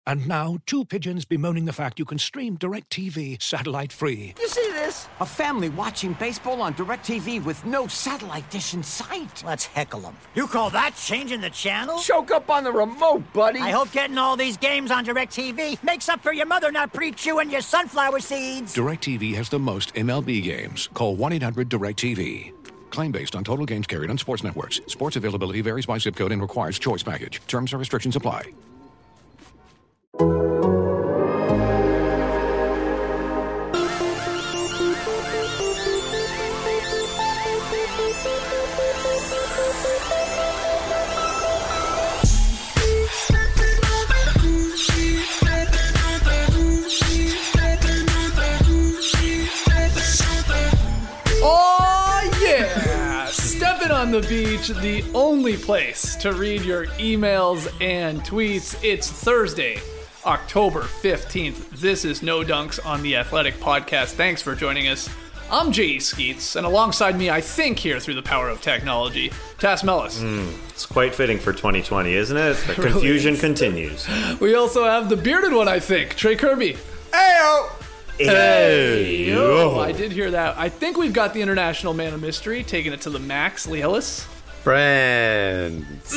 And now, two pigeons bemoaning the fact you can stream DirecTV satellite-free. You see this? A family watching baseball on DirecTV with no satellite dish in sight. Let's heckle them. You call that changing the channel? Choke up on the remote, buddy. I hope getting all these games on DirecTV makes up for your mother not pre-chewing your sunflower seeds. DirecTV has the most MLB games. Call 1-800-DirecTV. Claim based on total games carried on sports networks. Sports availability varies by zip code and requires choice package. Terms and restrictions apply. On the beach, the only place to read your emails and tweets. It's Thursday, October 15th. This is No Dunks on the Athletic Podcast. Thanks for joining us. I'm J.E. Skeets, and alongside me, I think here through the power of technology, Tass Mellis. It's quite fitting for 2020, isn't it? The confusion continues. We also have the bearded one, I think, Trey Kirby. Ayo! Hey, I did hear that. I think we've got the international man of mystery, taking it to the max, Lee Ellis. Friends.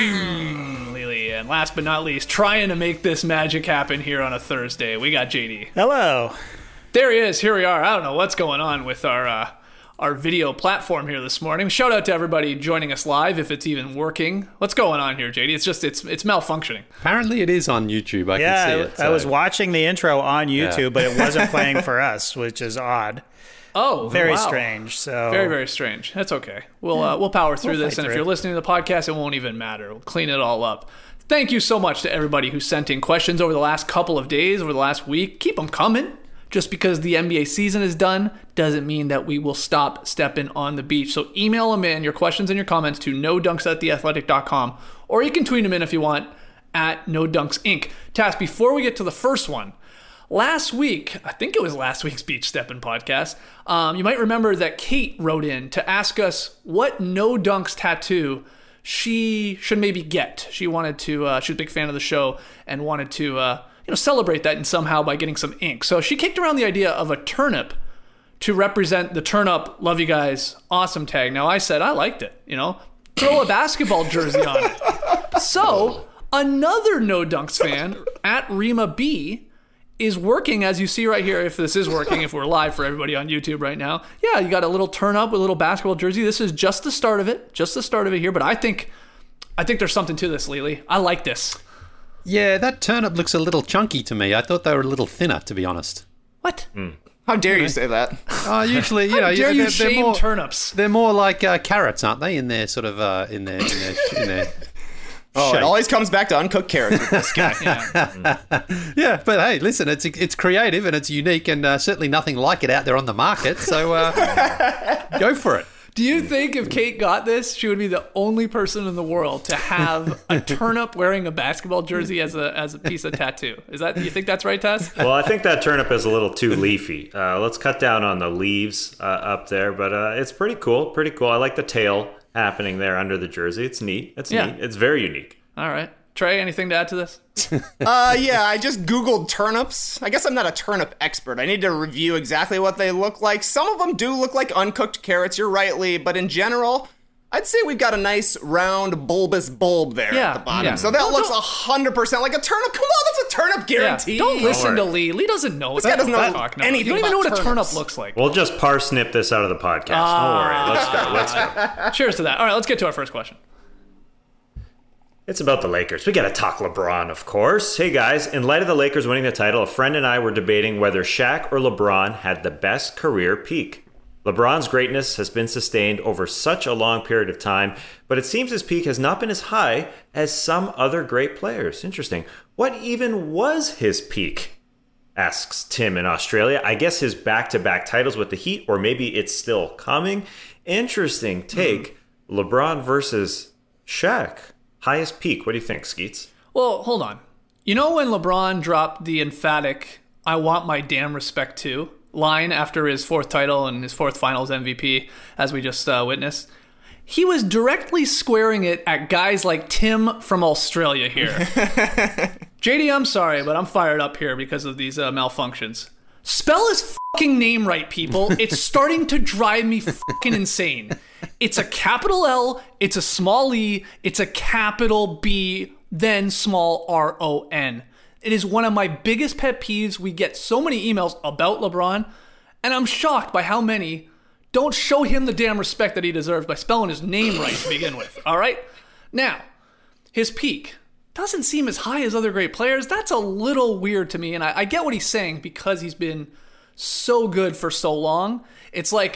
Lily. And last but not least, trying to make this magic happen here on a Thursday, we got JD. Hello. There he is. Here we are. I don't know what's going on with our video platform here this morning. Shout out to everybody joining us live, if it's even working. What's going on here, JD? It's malfunctioning. Apparently it is on YouTube. I can see it. I was watching the intro on YouTube, but it wasn't playing for us, which is odd. Oh, very wow. Strange. So very, very strange. That's okay. We'll power through this, and if you're listening to the podcast, it won't even matter. We'll clean it all up. Thank you so much to everybody who sent in questions over the last couple of days, over the last week. Keep them coming. Just because the NBA season is done doesn't mean that we will stop stepping on the beach. So email them in, your questions and your comments, to nodunks@theathletic.com, or you can tweet them in if you want at NoDunksInc. Tass, before we get to the first one, last week, I think it was last week's Beach Steppin' podcast, you might remember that Kate wrote in to ask us what No Dunks tattoo she should maybe get. She wanted to, she was a big fan of the show and wanted to, celebrate that and somehow by getting some ink. So she kicked around the idea of a turnip to represent the turn up, love you guys, awesome tag. Now I said I liked it, throw a basketball jersey on it. So another No Dunks fan at Rima B is working, as you see right here, if this is working, if we're live for everybody on YouTube right now. Yeah, you got a little turn up with a little basketball jersey. This is just the start of it here, but I think there's something to this, Lily. I like this. Yeah, that turnip looks a little chunky to me. I thought they were a little thinner, to be honest. What? How dare you say that? Usually, How dare you they're shame more, turnips? They're more like carrots, aren't they? In their sort of in their Oh, shape. it always comes back to uncooked carrots with this guy. Yeah, but hey, listen, it's creative and it's unique, and certainly nothing like it out there on the market. So go for it. Do you think if Kate got this, she would be the only person in the world to have a turnip wearing a basketball jersey as a piece of tattoo? Do you think that's right, Tess? Well, I think that turnip is a little too leafy. Let's cut down on the leaves up there, but it's pretty cool. Pretty cool. I like the tail happening there under the jersey. It's neat. It's neat. It's very unique. All right. Trey, anything to add to this? Yeah, I just Googled turnips. I guess I'm not a turnip expert. I need to review exactly what they look like. Some of them do look like uncooked carrots, you're right, Lee, but in general, I'd say we've got a nice round bulbous bulb there at the bottom. So that looks 100% like a turnip. Come on, that's a turnip guarantee. Yeah. Don't listen to Lee. Lee doesn't know. This guy doesn't know anything. You don't even know what about a turnip looks like. We'll just parsnip this out of the podcast. Don't worry. Let's go. Cheers to that. All right, let's get to our first question. It's about the Lakers. We got to talk LeBron, of course. Hey, guys, in light of the Lakers winning the title, a friend and I were debating whether Shaq or LeBron had the best career peak. LeBron's greatness has been sustained over such a long period of time, but it seems his peak has not been as high as some other great players. Interesting. What even was his peak? Asks Tim in Australia. I guess his back-to-back titles with the Heat, or maybe it's still coming. Interesting take. LeBron versus Shaq. Highest peak. What do you think, Skeets? Well, hold on. You know when LeBron dropped the emphatic, I want my damn respect too line after his fourth title and his fourth finals MVP, as we just witnessed? He was directly squaring it at guys like Tim from Australia here. JD, I'm sorry, but I'm fired up here because of these malfunctions. Spell his fucking name right, people. It's starting to drive me fucking insane. It's a capital L, it's a small e, it's a capital B, then small R-O-N. It is one of my biggest pet peeves. We get so many emails about LeBron, and I'm shocked by how many don't show him the damn respect that he deserves by spelling his name right to begin with, all right? Now, his peak doesn't seem as high as other great players. That's a little weird to me, and I get what he's saying because he's been so good for so long. It's like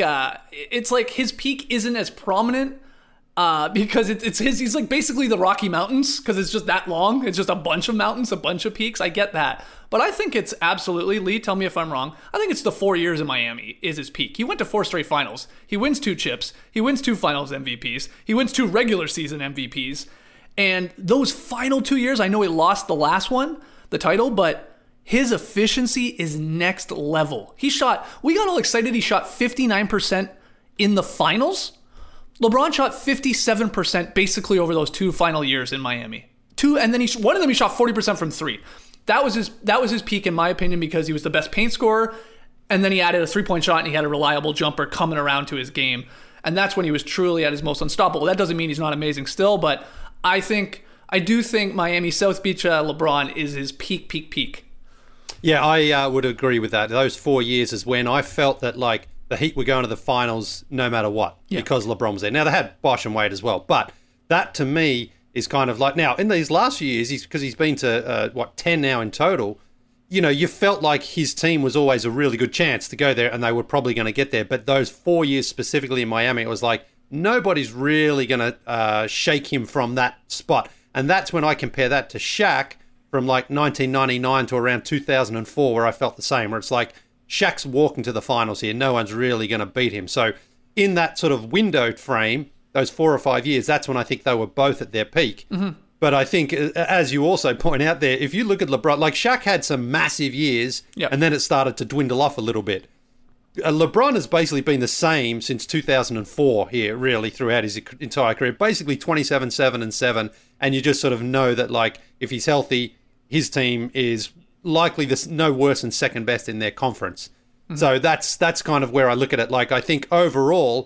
his peak isn't as prominent because he's like basically the Rocky Mountains because it's just that long. It's just a bunch of mountains, a bunch of peaks. I get that, but I think it's absolutely, Lee, tell me if I'm wrong, I think it's the 4 years in Miami is his peak. He went to 4 straight finals. He wins 2 chips. He wins 2 finals MVPs. He wins 2 regular season MVPs. And those final 2 years, I know he lost the last one, the title, but his efficiency is next level. We got all excited he shot 59% in the finals. LeBron shot 57% basically over those 2 final years in Miami. And then one of them he shot 40% from 3. That was his peak in my opinion because he was the best paint scorer, and then he added a 3-point shot and he had a reliable jumper coming around to his game. And that's when he was truly at his most unstoppable. That doesn't mean he's not amazing still, but I do think Miami South Beach LeBron is his peak. Yeah, I would agree with that. Those 4 years is when I felt that like the Heat were going to the finals no matter what because LeBron was there. Now they had Bosh and Wade as well, but that to me is kind of like now in these last few years, because he's been to 10 now in total. You know, you felt like his team was always a really good chance to go there, and they were probably going to get there. But those 4 years specifically in Miami, it was like, nobody's really going to shake him from that spot. And that's when I compare that to Shaq from like 1999 to around 2004, where I felt the same, where it's like Shaq's walking to the finals here. No one's really going to beat him. So in that sort of window frame, those 4 or 5 years, that's when I think they were both at their peak. Mm-hmm. But I think, as you also point out there, if you look at LeBron, like Shaq had some massive years, and then it started to dwindle off a little bit. LeBron has basically been the same since 2004 here, really, throughout his entire career. Basically 27, 7, and 7. And you just sort of know that, like, if he's healthy, his team is likely no worse than second best in their conference. Mm-hmm. So that's kind of where I look at it. Like, I think overall,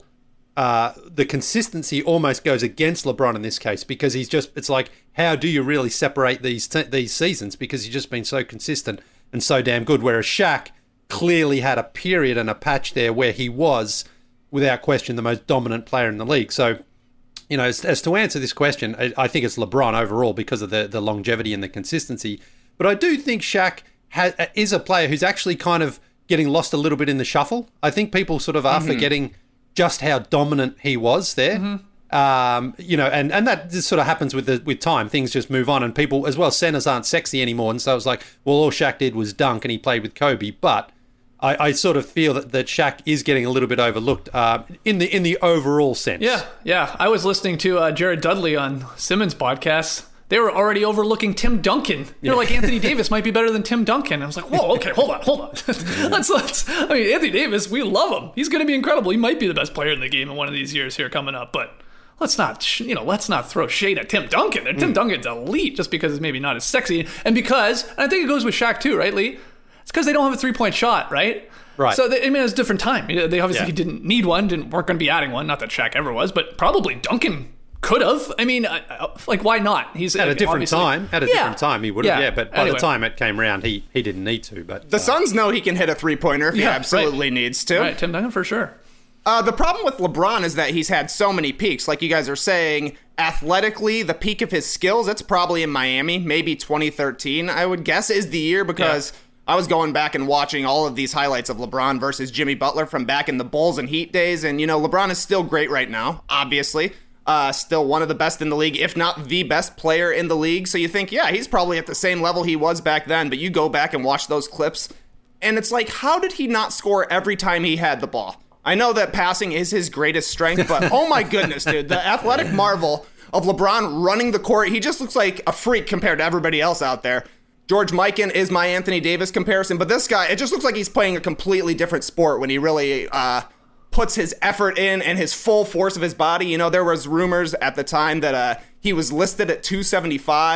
the consistency almost goes against LeBron in this case because it's like, how do you really separate these seasons? Because he's just been so consistent and so damn good. Whereas Shaq clearly had a period and a patch there where he was, without question, the most dominant player in the league. So, you know, as to answer this question, I think it's LeBron overall because of the longevity and the consistency. But I do think Shaq is a player who's actually kind of getting lost a little bit in the shuffle. I think people sort of are forgetting just how dominant he was there. Mm-hmm. You know, and that just sort of happens with time. Things just move on, and people as well, centers aren't sexy anymore. And so it's like, well, all Shaq did was dunk and he played with Kobe. But I sort of feel that Shaq is getting a little bit overlooked in the overall sense. Yeah. I was listening to Jared Dudley on Simmons' podcast. They were already overlooking Tim Duncan. They're like, Anthony Davis might be better than Tim Duncan. I was like, whoa, okay, hold on. let's. I mean, Anthony Davis, we love him. He's going to be incredible. He might be the best player in the game in one of these years here coming up. But let's not throw shade at Tim Duncan. Tim Duncan's elite just because it's maybe not as sexy, and I think it goes with Shaq too, right, Lee? It's because they don't have a 3-point shot, right? Right. So, it was a different time. They obviously didn't need one, weren't going to be adding one. Not that Shaq ever was, but probably Duncan could have. I mean, like, why not? He's at a different time. At a different time, he would have. But by anyway. the time it came around, he didn't need to. But the Suns know he can hit a 3-pointer if he absolutely needs to. Right, Tim Duncan for sure. The problem with LeBron is that he's had so many peaks. Like you guys are saying, athletically, the peak of his skills, it's probably in Miami. Maybe 2013, I would guess, is the year because I was going back and watching all of these highlights of LeBron versus Jimmy Butler from back in the Bulls and Heat days. And, you know, LeBron is still great right now, obviously. Still one of the best in the league, if not the best player in the league. So you think, he's probably at the same level he was back then. But you go back and watch those clips, and it's like, how did he not score every time he had the ball? I know that passing is his greatest strength, but oh my goodness, dude, the athletic marvel of LeBron running the court, he just looks like a freak compared to everybody else out there. George Mikan is my Anthony Davis comparison, but this guy, it just looks like he's playing a completely different sport when he really puts his effort in and his full force of his body. You know, there was rumors at the time that he was listed at 275,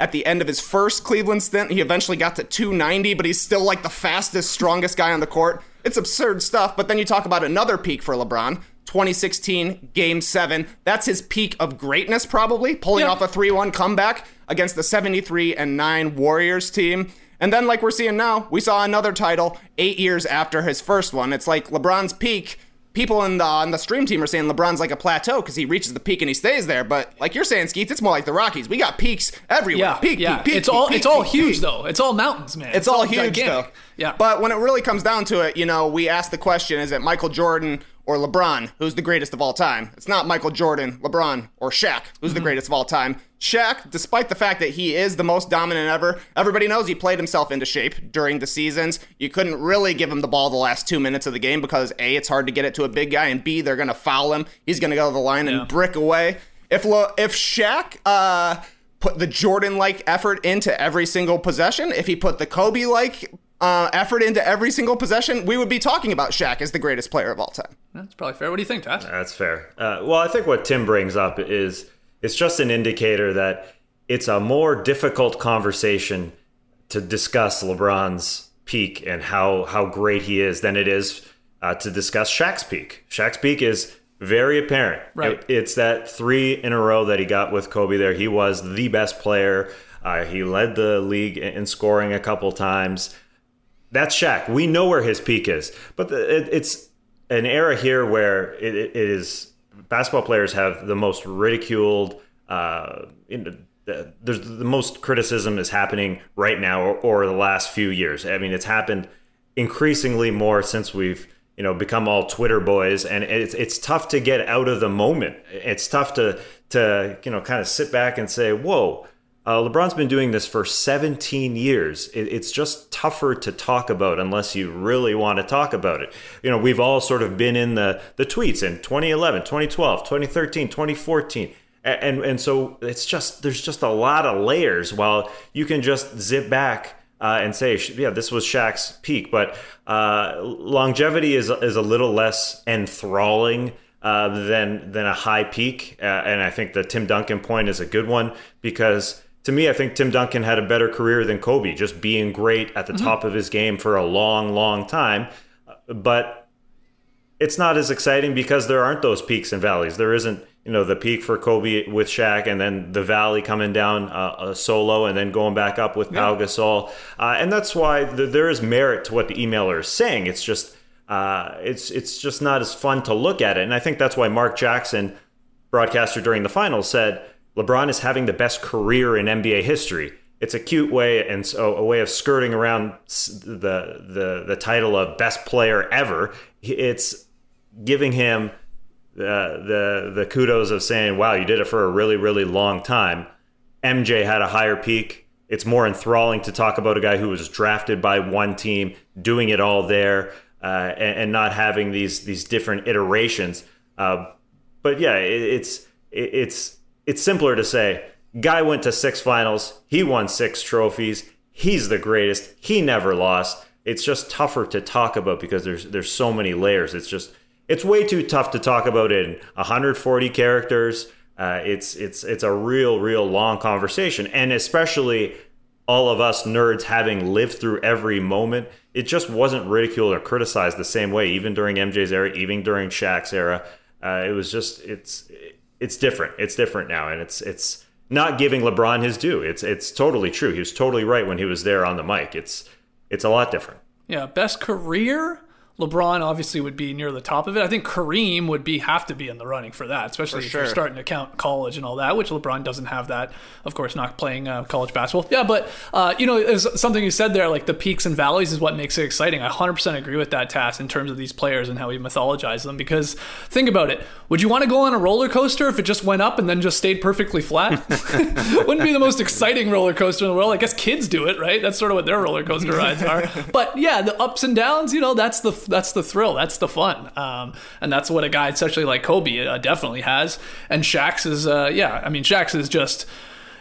at the end of his first Cleveland stint, he eventually got to 290, but he's still like the fastest, strongest guy on the court. It's absurd stuff. But then you talk about another peak for LeBron. 2016, Game 7. That's his peak of greatness, probably, pulling off a 3-1 comeback against the 73-9 Warriors team. And then, like we're seeing now, we saw another title 8 years after his first one. It's like LeBron's peak. People on the stream team are saying LeBron's like a plateau because he reaches the peak and he stays there. But like you're saying, Skeets, it's more like the Rockies. We got peaks everywhere. Peak. It's all huge, though. It's all mountains, man. It's all huge, gigantic. though. Yeah. But when it really comes down to it, we ask the question, is it Michael Jordan or LeBron? Who's the greatest of all time? It's not Michael Jordan, LeBron, or Shaq. Who's the greatest of all time? Shaq, despite the fact that he is the most dominant ever, everybody knows he played himself into shape during the seasons. You couldn't really give him the ball the last 2 minutes of the game because A, it's hard to get it to a big guy, and B, they're going to foul him. He's going to go to the line and brick away. If Shaq put the Jordan-like effort into every single possession, if he put the Kobe-like effort into every single possession, we would be talking about Shaq as the greatest player of all time. That's probably fair. What do you think, Tash? That's fair. Well, I think what Tim brings up is it's just an indicator that it's a more difficult conversation to discuss LeBron's peak and how great he is than it is to discuss Shaq's peak. Shaq's peak is very apparent. Right. It's that 3 in a row that he got with Kobe there. He was the best player. He led the league in scoring a couple times. That's Shaq. We know where his peak is. But it's an era here where it is basketball players have the most ridiculed, there's the most criticism is happening right now or the last few years. I mean, it's happened increasingly more since we've become all Twitter boys, and it's tough to get out of the moment. It's tough to kind of sit back and say, whoa, LeBron's been doing this for 17 years. It's just tougher to talk about unless you really want to talk about it. We've all sort of been in the tweets in 2011, 2012, 2013, 2014. And so there's just a lot of layers while you can just zip back and say, yeah, this was Shaq's peak. But longevity is a little less enthralling than a high peak. And I think the Tim Duncan point is a good one because to me, I think Tim Duncan had a better career than Kobe, just being great at the top of his game for a long, long time. But it's not as exciting because there aren't those peaks and valleys. There isn't, the peak for Kobe with Shaq and then the valley coming down solo and then going back up with Pau Gasol. And that's why there is merit to what the emailer is saying. It's just it's just not as fun to look at it. And I think that's why Mark Jackson, broadcaster during the finals, said LeBron is having the best career in NBA history. It's a cute way and so a way of skirting around the title of best player ever. It's giving him the kudos of saying, wow, you did it for a really, really long time. MJ had a higher peak. It's more enthralling to talk about a guy who was drafted by one team, doing it all there, and not having these different iterations. But yeah, it's simpler to say, guy went to 6 finals, he won 6 trophies, he's the greatest, he never lost. It's just tougher to talk about because there's so many layers. It's way too tough to talk about in 140 characters. It's a real long conversation, and especially all of us nerds having lived through every moment, it just wasn't ridiculed or criticized the same way, even during MJ's era, even during Shaq's era. It was just it's different. It's different now, and it's not giving LeBron his due. It's totally true. He was totally right when he was there on the mic. It's a lot different. Yeah, best career. LeBron obviously would be near the top of it. I think Kareem would have to be in the running for that, especially if you're starting to count college and all that, which LeBron doesn't have that, of course, not playing college basketball. Yeah, but, there's something you said there, like the peaks and valleys is what makes it exciting. I 100% agree with that, Tass, in terms of these players and how we mythologize them, because think about it. Would you want to go on a roller coaster if it just went up and then just stayed perfectly flat? Wouldn't be the most exciting roller coaster in the world. I guess kids do it, right? That's sort of what their roller coaster rides are. But yeah, the ups and downs, that's the thrill. That's the fun. And that's what a guy essentially like Kobe definitely has. And Shaq's is, Shaq's is just,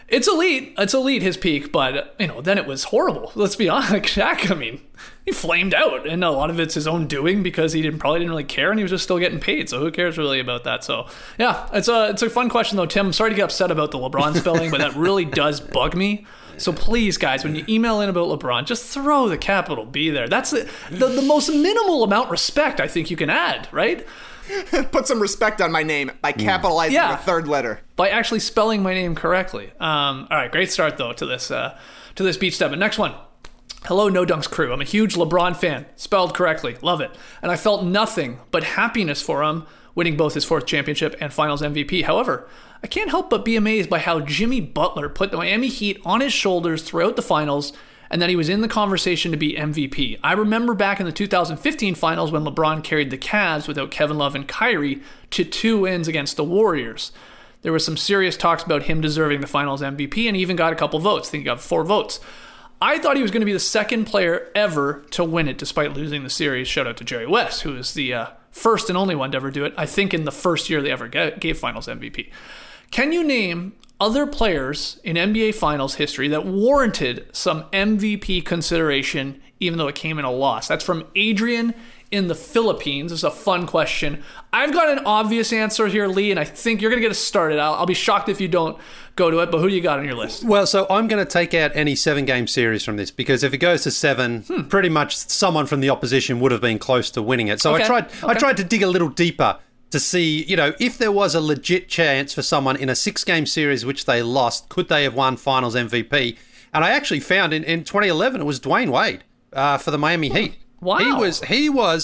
It's elite. It's elite, his peak, but, then it was horrible. Let's be honest. Like, Shaq, he flamed out, and a lot of it's his own doing because he probably didn't really care, and he was just still getting paid, so who cares really about that? So, yeah, it's a fun question, though, Tim. I'm sorry to get upset about the LeBron spelling, but that really does bug me. So please, guys, when you email in about LeBron, just throw the capital B there. That's the most minimal amount of respect I think you can add, right? Put some respect on my name by capitalizing the third letter. By actually spelling my name correctly. All right, great start, though, to this beach step. Next one. Hello, No Dunks crew. I'm a huge LeBron fan. Spelled correctly. Love it. And I felt nothing but happiness for him, winning both his 4th championship and finals MVP. However, I can't help but be amazed by how Jimmy Butler put the Miami Heat on his shoulders throughout the finals, and that he was in the conversation to be MVP. I remember back in the 2015 finals when LeBron carried the Cavs without Kevin Love and Kyrie to 2 wins against the Warriors. There was some serious talks about him deserving the finals MVP, and he even got a couple votes. I think he got 4 votes. I thought he was going to be the second player ever to win it despite losing the series. Shout out to Jerry West, who is the first and only one to ever do it, I think in the first year they ever gave finals MVP. Can you name other players in NBA Finals history that warranted some MVP consideration, even though it came in a loss? That's from Adrian in the Philippines. This is a fun question. I've got an obvious answer here, Lee, and I think you're going to get us started. I'll be shocked if you don't go to it, but who do you got on your list? Well, so I'm going to take out any 7-game series from this, because if it goes to 7, pretty much someone from the opposition would have been close to winning it. So I tried to dig a little deeper to see, if there was a legit chance for someone in a 6-game series which they lost, could they have won finals MVP? And I actually found in 2011 it was Dwayne Wade for the Miami Heat. Wow. He was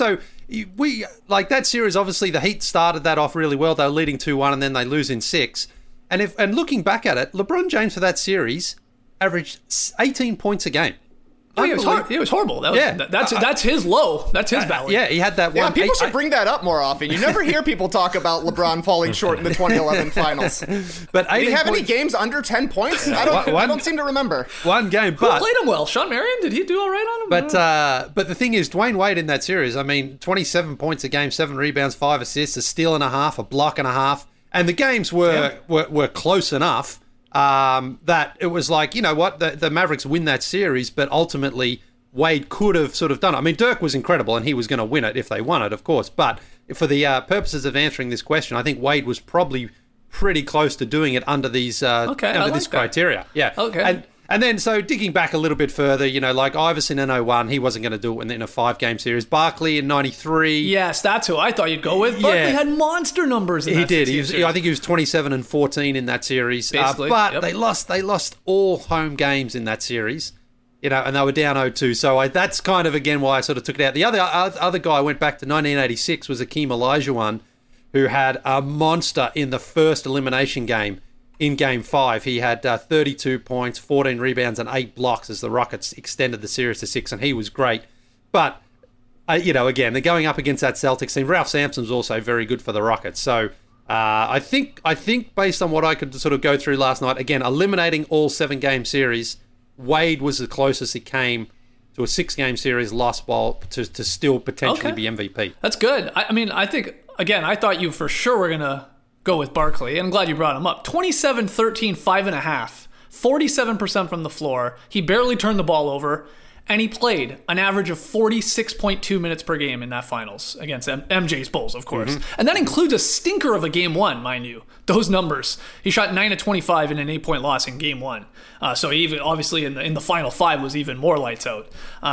we like that series. Obviously, the Heat started that off really well. They were leading 2-1, and then they lose in 6. And looking back at it, LeBron James for that series averaged 18 points a game. Oh, it was horrible. That's his low. That's his valley. Yeah, he had that one. Yeah, people should bring that up more often. You never hear people talk about LeBron falling short in the 2011 finals. But did he have any games under 10 points? I don't seem to remember. One game, but who played him well? Sean Marion? Did he do all right on him? But the thing is, Dwayne Wade in that series, 27 points a game, 7 rebounds, 5 assists, a steal and a half, a block and a half, and the games were close enough. That it was like, the Mavericks win that series, but ultimately Wade could have sort of done it. I mean, Dirk was incredible, and he was going to win it if they won it, of course. But for the purposes of answering this question, I think Wade was probably pretty close to doing it under these this criteria. Yeah. Okay. And then, so digging back a little bit further, like Iverson in 01, he wasn't going to do it in a 5-game series. Barkley in 93. Yes, that's who I thought you'd go with. Barkley had monster numbers in that series. He did. I think he was 27 and 14 in that series. But they lost all home games in that series, and they were down 0-2. So that's kind of, again, why I sort of took it out. The other guy I went back to 1986 was Akeem Olajuwon, who had a monster in the first elimination game. In Game 5, he had 32 points, 14 rebounds, and 8 blocks as the Rockets extended the series to 6, and he was great. But, again, they're going up against that Celtics team. Ralph Sampson's also very good for the Rockets. So I think based on what I could sort of go through last night, again, eliminating all 7-game series, Wade was the closest he came to a 6-game series lost ball to still potentially be MVP. That's good. I think, again, I thought you for sure were going to go with Barkley, and I'm glad you brought him up. 27, 13, 5.5, 47% from the floor. He barely turned the ball over, and he played an average of 46.2 minutes per game in that finals against MJ's Bulls, of course. Mm-hmm. And that includes a stinker of a Game 1, mind you. Those numbers. He shot 9 of 25 in an 8-point loss in Game 1. So even obviously in the final 5 was even more lights out.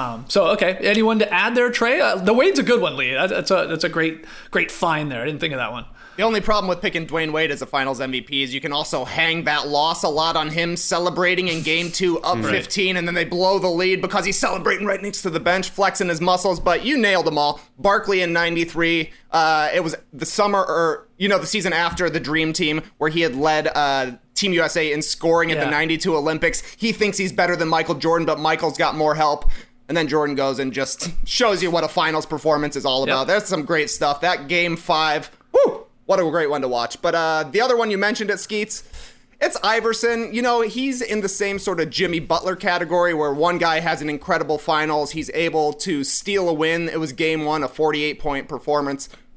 Anyone to add there, Trey? The Wade's a good one, Lee. That's a great find there. I didn't think of that one. The only problem with picking Dwayne Wade as a finals MVP is you can also hang that loss a lot on him celebrating in Game 2 up 15, and then they blow the lead because he's celebrating right next to the bench, flexing his muscles. But you nailed them all. Barkley in 93, it was the summer, or the season after the Dream Team, where he had led Team USA in scoring at the 92 Olympics. He thinks he's better than Michael Jordan, but Michael's got more help. And then Jordan goes and just shows you what a finals performance is all about. There's some great stuff. That Game 5, woo! What a great one to watch. But the other one you mentioned at Skeets, it's Iverson. He's in the same sort of Jimmy Butler category where one guy has an incredible finals. He's able to steal a win. It was Game 1, a 48-point performance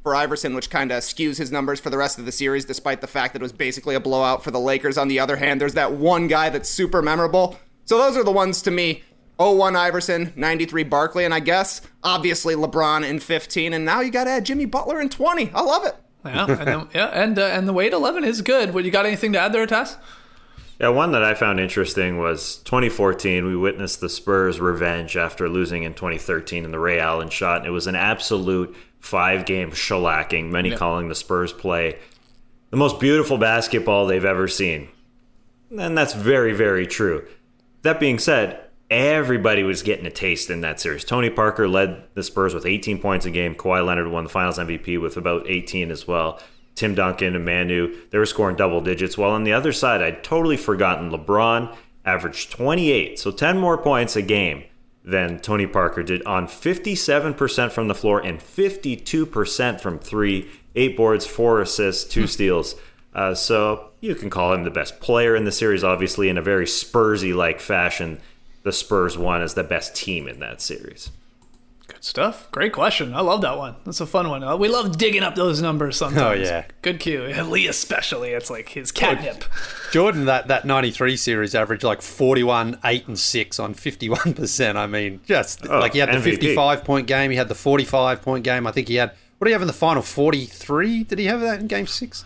for Iverson, which kind of skews his numbers for the rest of the series, despite the fact that it was basically a blowout for the Lakers. On the other hand, there's that one guy that's super memorable. So those are the ones to me. 01 Iverson, 93 Barkley, and I guess, obviously, LeBron in 15, and now you got to add Jimmy Butler in 20. I love it. And the Wade 11 is good. You got anything to add there, Tass? Yeah, one that I found interesting was 2014. We witnessed the Spurs' revenge after losing in 2013 in the Ray Allen shot, and it was an absolute 5-game shellacking, many calling the Spurs play the most beautiful basketball they've ever seen. And that's very, very true. That being said, everybody was getting a taste in that series. Tony Parker led the Spurs with 18 points a game. Kawhi Leonard won the Finals MVP with about 18 as well. Tim Duncan and Manu, they were scoring double digits. While on the other side, I'd totally forgotten LeBron averaged 28, so 10 more points a game than Tony Parker did on 57% from the floor and 52% from three, 8 boards, 4 assists, 2 steals. So you can call him the best player in the series, obviously, in a very Spursy-like fashion. The Spurs won as the best team in that series. Good stuff. Great question. I love that one. That's a fun one. We love digging up those numbers sometimes. Oh, yeah. Good cue. Lee especially. It's like his catnip. Jordan, that 93 series averaged like 41, 8, and 6 on 51%. I mean, he had the 55-point game. He had the 45-point game. I think he had, what did he have in the final, 43? Did he have that in game 6?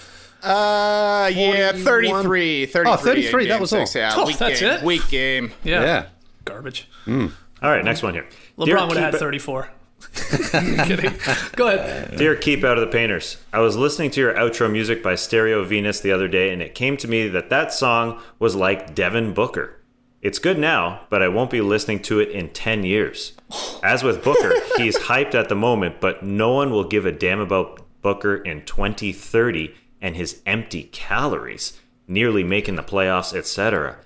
33. 33, that was all. Yeah, that's it? Weak game. Yeah. Garbage. All right, next one here. LeBron would have had 34. Kidding. Go ahead. Dear Keep Out of the Painters, I was listening to your outro music by Stereo Venus the other day, and it came to me that song was like Devin Booker. It's good now, but I won't be listening to it in 10 years. As with Booker, he's hyped at the moment, but no one will give a damn about Booker in 2030 and his empty calories, nearly making the playoffs, etc.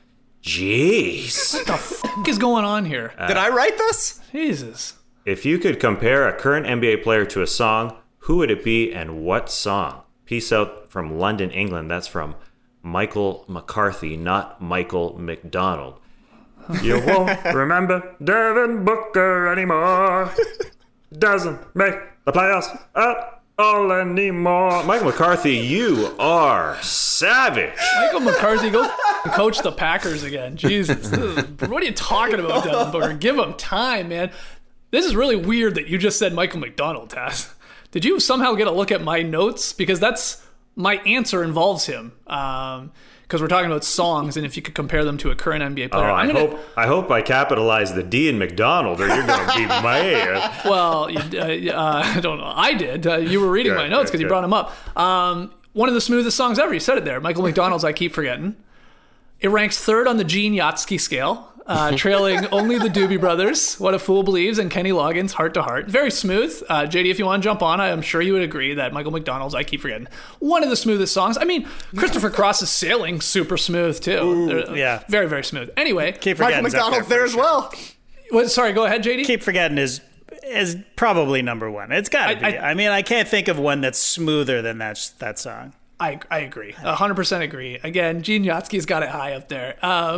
Jeez. What the f*** is going on here? Did I write this? Jesus. If you could compare a current NBA player to a song, who would it be and what song? Peace out from London, England. That's from Michael McCarthy, not Michael McDonald. You won't remember Devin Booker anymore. Doesn't make the playoffs at all anymore. Michael McCarthy, you are savage. Michael McCarthy, go coach the Packers again. Jesus. What are you talking about, Devin Booker? Give him time, man. This is really weird that you just said Michael McDonald, Taz. Did you somehow get a look at my notes? Because my answer involves him. Because we're talking about songs, and if you could compare them to a current NBA player. I hope I capitalized the D in McDonald, or you're going to be my ass. Well, I don't know. I did. You were reading my notes because you brought him up. One of the smoothest songs ever. You said it there. Michael McDonald's I Keep Forgetting. It ranks 3rd on the Gene Yatsky scale, trailing only the Doobie Brothers, What a Fool Believes, and Kenny Loggins, Heart to Heart. Very smooth. JD, if you want to jump on, I'm sure you would agree that Michael McDonald's I Keep Forgetting, one of the smoothest songs. I mean, Christopher Cross's Sailing, super smooth too. Ooh, yeah. Very, very smooth. Anyway. Michael McDonald's there as well. Sorry, go ahead, JD. Keep Forgetting is probably number one. It's got to be. I mean, I can't think of one that's smoother than that song. I agree. 100% agree. Again, Gene Yatsky's got it high up there.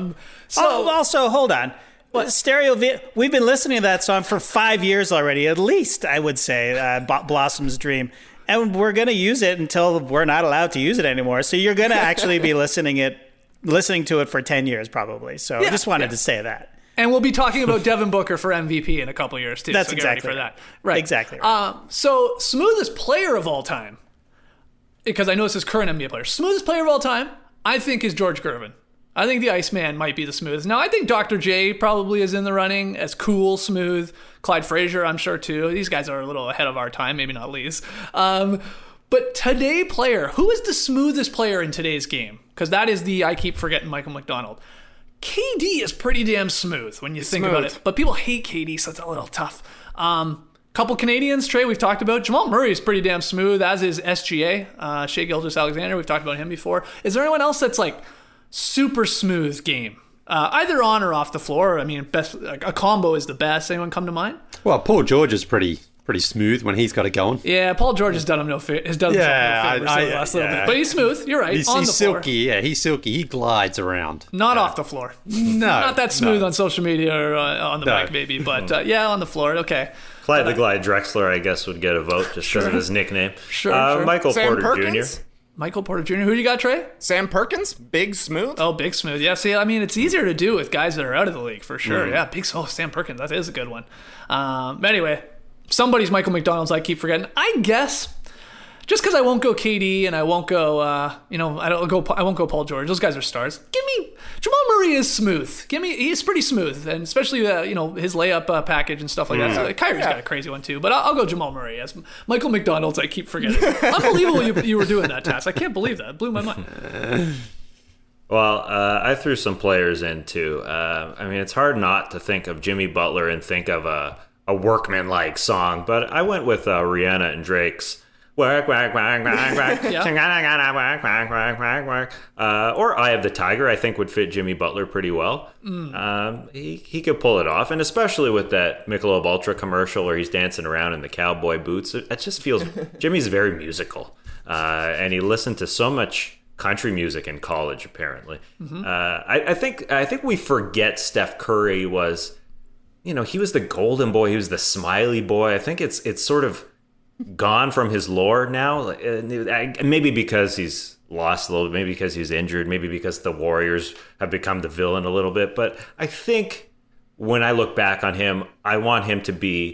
Also, hold on. We've been listening to that song for 5 years already, at least, I would say, Blossom's Dream. And we're going to use it until we're not allowed to use it anymore. So you're going to actually be listening to it for 10 years, probably. So I just wanted to say that. And we'll be talking about Devin Booker for MVP in a couple years, too. That's so exactly get ready for right. that. Right. Exactly right. So, smoothest player of all time, because I know this is current NBA player. Smoothest player of all time, I think, is George Gervin. I think the Iceman might be the smoothest. Now, I think Dr. J probably is in the running as cool, smooth. Clyde Frazier, I'm sure, too. These guys are a little ahead of our time, maybe not Lee's. But today player, who is the smoothest player in today's game? Because that is the I Keep Forgetting Michael McDonald. KD is pretty damn smooth when you think about it. But people hate KD, so it's a little tough. Couple Canadians, Trey, we've talked about. Jamal Murray is pretty damn smooth, as is SGA. Shai Gilgeous-Alexander, we've talked about him before. Is there anyone else that's like super smooth game? Either on or off the floor. I mean, a combo is the best. Anyone come to mind? Well, Paul George is pretty pretty smooth when he's got it going. Yeah, Paul George has done him no favor. Has done himself no favors the last little bit. But he's smooth. You're right. He's on the silky. floor. Yeah, he's silky. He glides around. Not off the floor. No, not that smooth on social media or on the mic, maybe. But yeah, on the floor. Okay. Clyde the Glide Drexler, I guess, would get a vote just because of his nickname. Sure. Michael Sam Porter Perkins? Jr. Michael Porter Jr. Who do you got, Trey? Sam Perkins, big smooth. Oh, Big Smooth. Yeah, see, I mean, it's easier to do with guys that are out of the league, for sure. Yeah, Sam Perkins. That is a good one. Anyway, somebody's Michael McDonald's I keep forgetting. I guess just because I won't go KD and I won't go, I won't go Paul George. Those guys are stars. Give me Jamal Murray is smooth. He's pretty smooth, and especially his layup package and stuff like that. So Kyrie's got a crazy one too, but I'll go Jamal Murray as Michael McDonald's. I keep forgetting. Unbelievable you were doing that, Tass. I can't believe that. It blew my mind. Well, I threw some players in too. I mean, it's hard not to think of Jimmy Butler and think of a workman-like song, but I went with Rihanna and Drake's Work, work, work, work, work. Work, work, work, work. Or Eye of the Tiger, I think would fit Jimmy Butler pretty well. He could pull it off, and especially with that Michelob Ultra commercial where he's dancing around in the cowboy boots. It just feels Jimmy's very musical, and he listened to so much country music in college. Apparently, I think we forget Steph Curry was, he was the golden boy. He was the smiley boy. I think it's sort of gone from his lore now, maybe because he's lost a little bit, maybe because he's injured, maybe because the Warriors have become the villain a little bit. But I think when I look back on him, I want him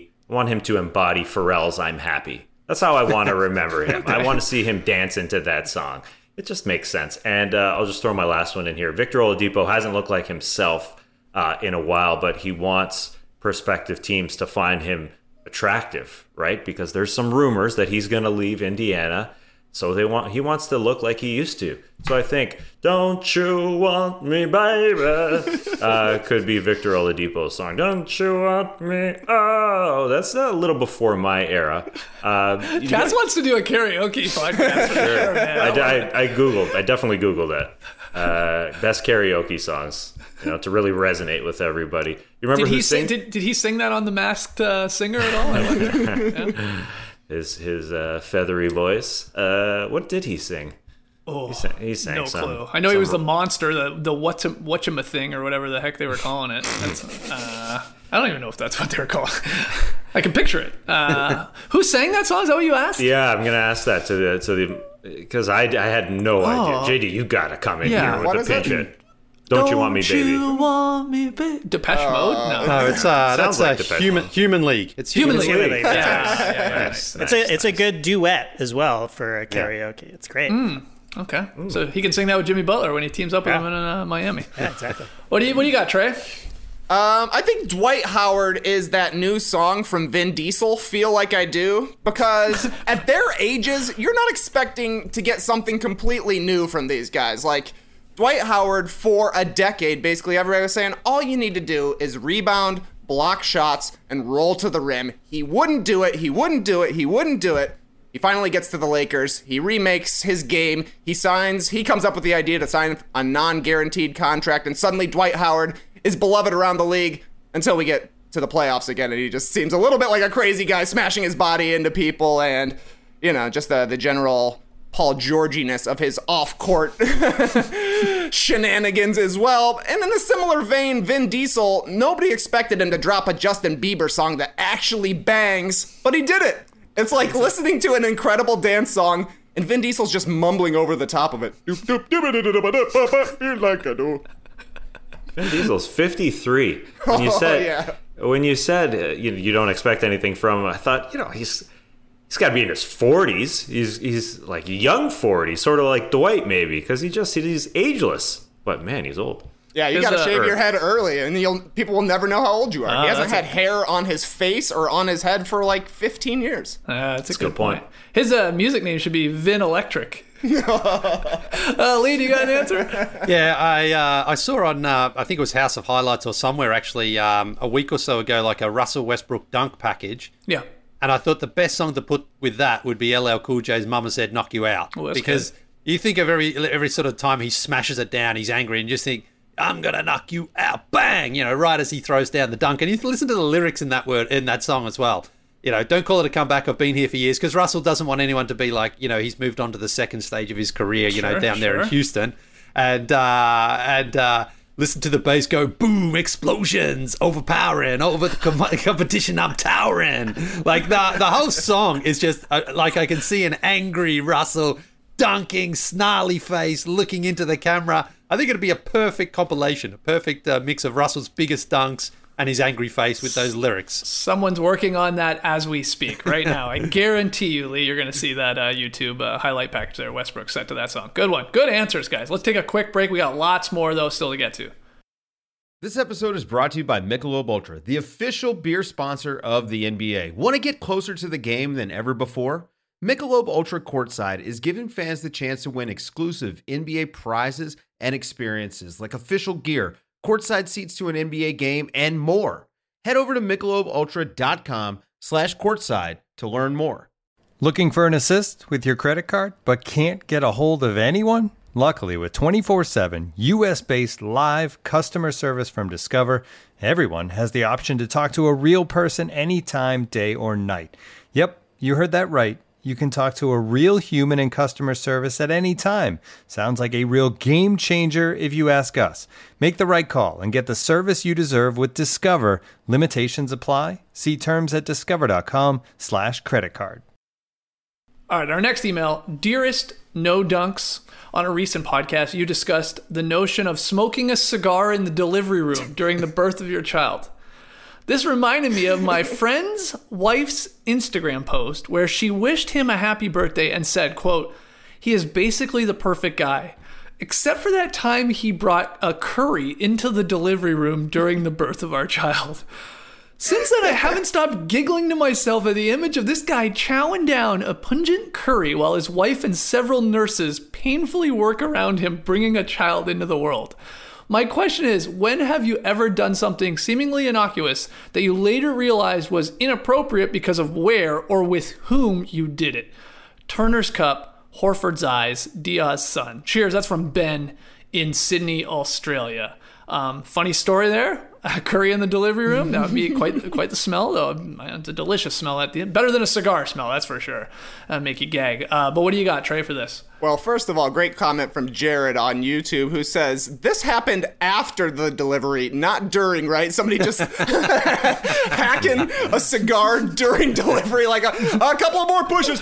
to embody Pharrell's I'm Happy. That's how I want to remember him. I want to see him dance into that song. It just makes sense. And I'll just throw my last one in here. Victor Oladipo hasn't looked like himself in a while, but he wants prospective teams to find him attractive, right? Because there's some rumors that he's going to leave Indiana, so he wants to look like he used to. So I think "Don't You Want Me, Baby" could be Victor Oladipo's song. Don't you want me? Oh, that's a little before my era. Kaz wants to do a karaoke podcast. Sure, man. I definitely googled that. Best karaoke songs, to really resonate with everybody. You remember did he sing that on The Masked Singer at all? I wonder. Yeah. His feathery voice. What did he sing? Oh, he sang no some, clue. I know he was the monster, the whatchama thing or whatever the heck they were calling it. I don't even know if that's what they were calling. I can picture it. Who sang that song? Is that what you asked? Yeah, I'm gonna ask that to the because I had no idea. JD, you gotta come in here with the pinch hit. Don't you want me, baby? Don't you want me, baby? Depeche Mode? No, it's that's like Human League. It's Human League. Yeah. It's a good duet as well for karaoke. It's great. Okay, so he can sing that with Jimmy Butler when he teams up with him in Miami. Yeah, exactly. What do you got, Trey? I think Dwight Howard is that new song from Vin Diesel, Feel Like I Do, because at their ages, you're not expecting to get something completely new from these guys. Like, Dwight Howard, for a decade, basically everybody was saying, all you need to do is rebound, block shots, and roll to the rim. He wouldn't do it. He finally gets to the Lakers. He remakes his game. He comes up with the idea to sign a non-guaranteed contract, and suddenly Dwight Howard is beloved around the league until we get to the playoffs again, and he just seems a little bit like a crazy guy smashing his body into people, and, just the general Paul Georginess of his off-court shenanigans as well. And in a similar vein, Vin Diesel, nobody expected him to drop a Justin Bieber song that actually bangs, but he did it. It's like listening to an incredible dance song, and Vin Diesel's just mumbling over the top of it. Vin Diesel's 53. When you said you don't expect anything from him, I thought, he's got to be in his 40s. He's like young 40s, sort of like Dwight maybe, because he's ageless. But man, he's old. Yeah, you got to shave your head early, and people will never know how old you are. He hasn't had hair on his face or on his head for like 15 years. That's a good point. His music name should be Vin Electric. Lee, do you got an answer? Yeah, I saw on, I think it was House of Highlights or somewhere actually, a week or so ago, like a Russell Westbrook dunk package. Yeah. And I thought the best song to put with that would be LL Cool J's Mama Said Knock You Out. Oh, because you think of every sort of time he smashes it down, he's angry, and you just think, I'm going to knock you out, bang, right as he throws down the dunk. And you listen to the lyrics in that song as well. don't call it a comeback. I've been here for years, because Russell doesn't want anyone to be like, he's moved on to the second stage of his career, down there in Houston. And listen to the bass go, boom, explosions, overpowering, over the competition, I'm towering. Like, the whole song is just, like, I can see an angry Russell dunking, snarly face, looking into the camera. I think it'd be a perfect compilation, a perfect mix of Russell's biggest dunks and his angry face with those lyrics. Someone's working on that as we speak right now. I guarantee you, Lee, you're going to see that YouTube highlight package there Westbrook sent to that song. Good one. Good answers, guys. Let's take a quick break. We got lots more, though, still to get to. This episode is brought to you by Michelob Ultra, the official beer sponsor of the NBA. Want to get closer to the game than ever before? Michelob Ultra Courtside is giving fans the chance to win exclusive NBA prizes and experiences like official gear, courtside seats to an NBA game, and more. Head over to MichelobUltra.com/courtside to learn more. Looking for an assist with your credit card but can't get a hold of anyone? Luckily, with 24/7 US-based live customer service from Discover, everyone has the option to talk to a real person anytime, day or night. Yep, you heard that right. You can talk to a real human in customer service at any time. Sounds like a real game changer if you ask us. Make the right call and get the service you deserve with Discover. Limitations apply. See terms at discover.com/creditcard. All right, our next email, Dearest No Dunks. On a recent podcast, you discussed the notion of smoking a cigar in the delivery room during the birth of your child. This reminded me of my friend's wife's Instagram post where she wished him a happy birthday and said, quote, "He is basically the perfect guy, except for that time he brought a curry into the delivery room during the birth of our child." Since then, I haven't stopped giggling to myself at the image of this guy chowing down a pungent curry while his wife and several nurses painfully work around him bringing a child into the world. My question is, when have you ever done something seemingly innocuous that you later realized was inappropriate because of where or with whom you did it? Turner's Cup, Horford's Eyes, Diaz's son. Cheers, that's from Ben in Sydney, Australia. Funny story there. Curry in the delivery room. That would be quite the smell, though. It's a delicious smell at the end. Better than a cigar smell, that's for sure. That'd make you gag. But what do you got, Trey, for this? Well, first of all, great comment from Jared on YouTube who says, this happened after the delivery, not during, right? Somebody just hacking a cigar during delivery, like a couple of more pushes.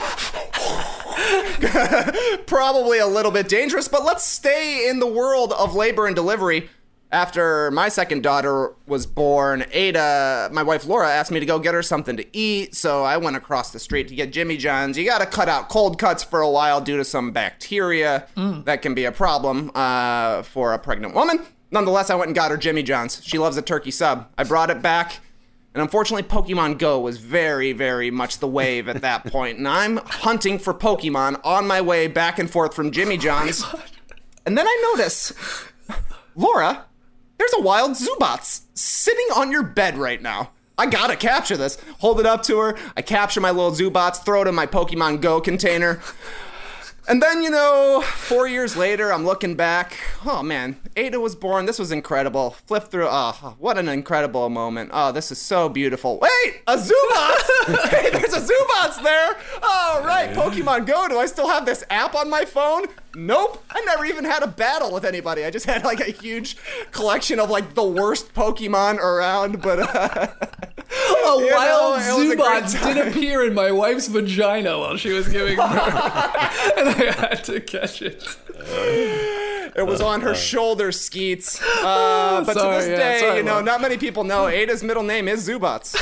Probably a little bit dangerous, but let's stay in the world of labor and delivery. After my second daughter was born, Ada, my wife Laura, asked me to go get her something to eat, so I went across the street to get Jimmy John's. You gotta cut out cold cuts for a while due to some bacteria. That can be a problem for a pregnant woman. Nonetheless, I went and got her Jimmy John's. She loves a turkey sub. I brought it back, and unfortunately, Pokemon Go was very, very much the wave at that point, and I'm hunting for Pokemon on my way back and forth from Jimmy John's, and then I notice, Laura, there's a wild Zubats sitting on your bed right now. I gotta capture this. Hold it up to her. I capture my little Zubats, throw it in my Pokemon Go container. And then, 4 years later, I'm looking back. Oh, man. Ada was born. This was incredible. Flip through. Oh, what an incredible moment. Oh, this is so beautiful. Wait, a Zubats! Hey, there's a Zubats there. Oh, right. Pokemon Go. Do I still have this app on my phone? Nope. I never even had a battle with anybody. I just had like a huge collection of like the worst Pokemon around, but a wild Zubats did appear in my wife's vagina while she was giving birth, and I had to catch it. It was on her shoulder, Skeets. But to this day, not many people know Ada's middle name is Zubats.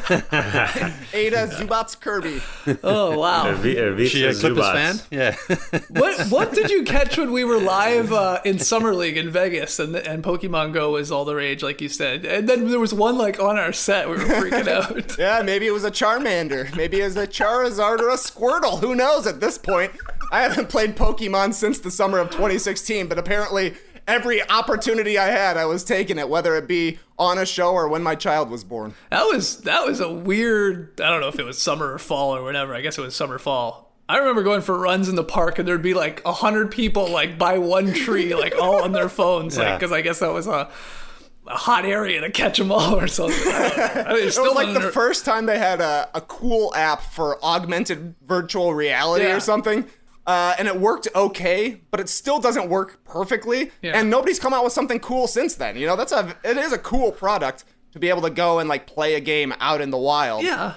Ada Zubats Kirby. Oh, wow. She a Clippers fan? Yeah. What did you catch when we were live in Summer League in Vegas and Pokemon Go was all the rage, like you said? And then there was one like on our set. We were freaking out. Yeah, maybe it was a Charmander. Maybe it was a Charizard or a Squirtle. Who knows at this point? I haven't played Pokemon since the summer of 2016, but apparently every opportunity I had, I was taking it, whether it be on a show or when my child was born. That was a weird, I don't know if it was summer or fall or whatever. I guess it was summer, fall. I remember going for runs in the park and there'd be like 100 people like by one tree, like all on their phones. Yeah. Like, cause I guess that was a hot area to catch them all or something. It was like the first time they had a cool app for augmented virtual reality or something. And it worked okay, but it still doesn't work perfectly. Yeah. And nobody's come out with something cool since then. You know, it is a cool product to be able to go and like play a game out in the wild. Yeah.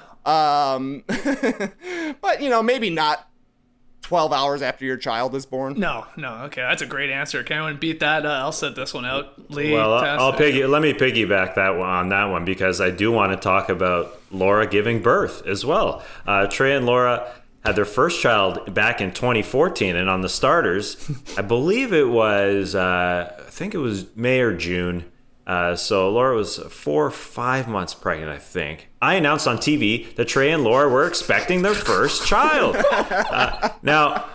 But you know, maybe not 12 hours after your child is born. No. Okay, that's a great answer. Can anyone beat that? I'll set this one out. Lee, well, let me piggyback on that one because I do want to talk about Laura giving birth as well. Trey and Laura had their first child back in 2014, and on the starters, I believe it was, I think it was May or June. So Laura was 4 or 5 months pregnant, I think. I announced on TV that Trey and Laura were expecting their first child. Now,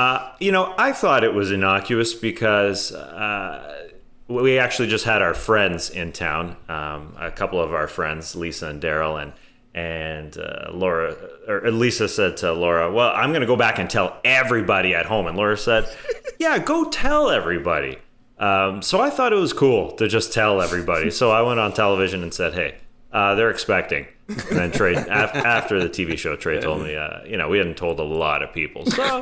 I thought it was innocuous because we actually just had our friends in town. A couple of our friends, Lisa and Daryl, and Laura, or Lisa said to Laura, well, I'm going to go back and tell everybody at home. And Laura said, yeah, go tell everybody. So I thought it was cool to just tell everybody. So I went on television and said, hey, they're expecting. And then Trey, after the TV show, Trey told me, we hadn't told a lot of people. So,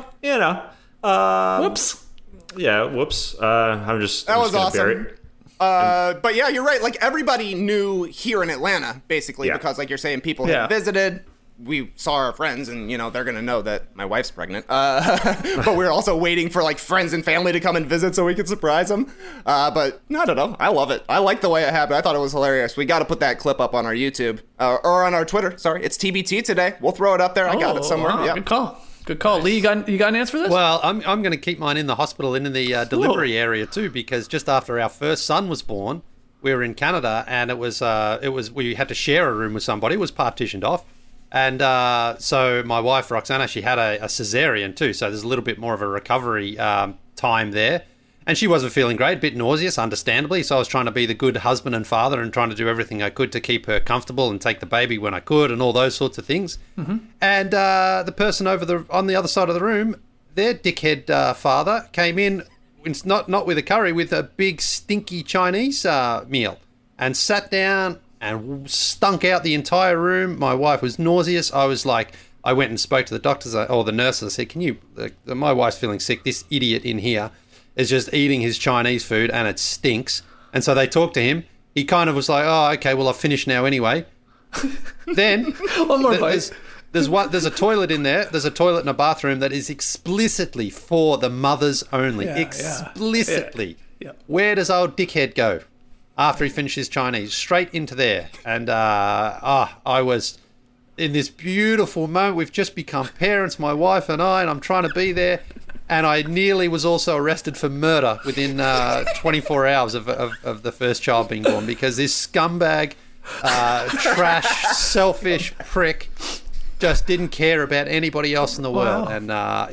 whoops. Yeah, whoops. I'm just that was awesome. But yeah, you're right. Like everybody knew here in Atlanta, basically, because like you're saying, people had visited. We saw our friends, and they're gonna know that my wife's pregnant. But we were also waiting for like friends and family to come and visit so we could surprise them. But I don't know. I love it. I like the way it happened. I thought it was hilarious. We got to put that clip up on our YouTube or on our Twitter. Sorry, it's TBT today. We'll throw it up there. I got it somewhere. Wow, Good call. Good call. Lee, you got an answer for this? Well, I'm going to keep mine in the hospital and in the delivery area too, because just after our first son was born, we were in Canada, and it was we had to share a room with somebody. It was partitioned off. And so my wife, Roxana, she had a cesarean too, so there's a little bit more of a recovery time there. And she wasn't feeling great, a bit nauseous, understandably, so I was trying to be the good husband and father and trying to do everything I could to keep her comfortable and take the baby when I could and all those sorts of things. Mm-hmm. And the person on the other side of the room, their dickhead father, came in, not with a curry, with a big stinky Chinese meal, and sat down and stunk out the entire room. My wife was nauseous. I went and spoke to the doctors or the nurses. I said, my wife's feeling sick. This idiot in here is just eating his Chinese food and it stinks. And so they talked to him. He kind of was like, oh, okay, well, I've finished now anyway. Then one more place. There's a toilet in there. There's a toilet and a bathroom that is explicitly for the mothers only. Explicitly. Yeah. Where does old dickhead go after he finishes Chinese? Straight into there. And I was in this beautiful moment. We've just become parents, my wife and I, and I'm trying to be there. And I nearly was also arrested for murder within 24 hours of the first child being born, because this scumbag, trash, selfish prick just didn't care about anybody else in the world. And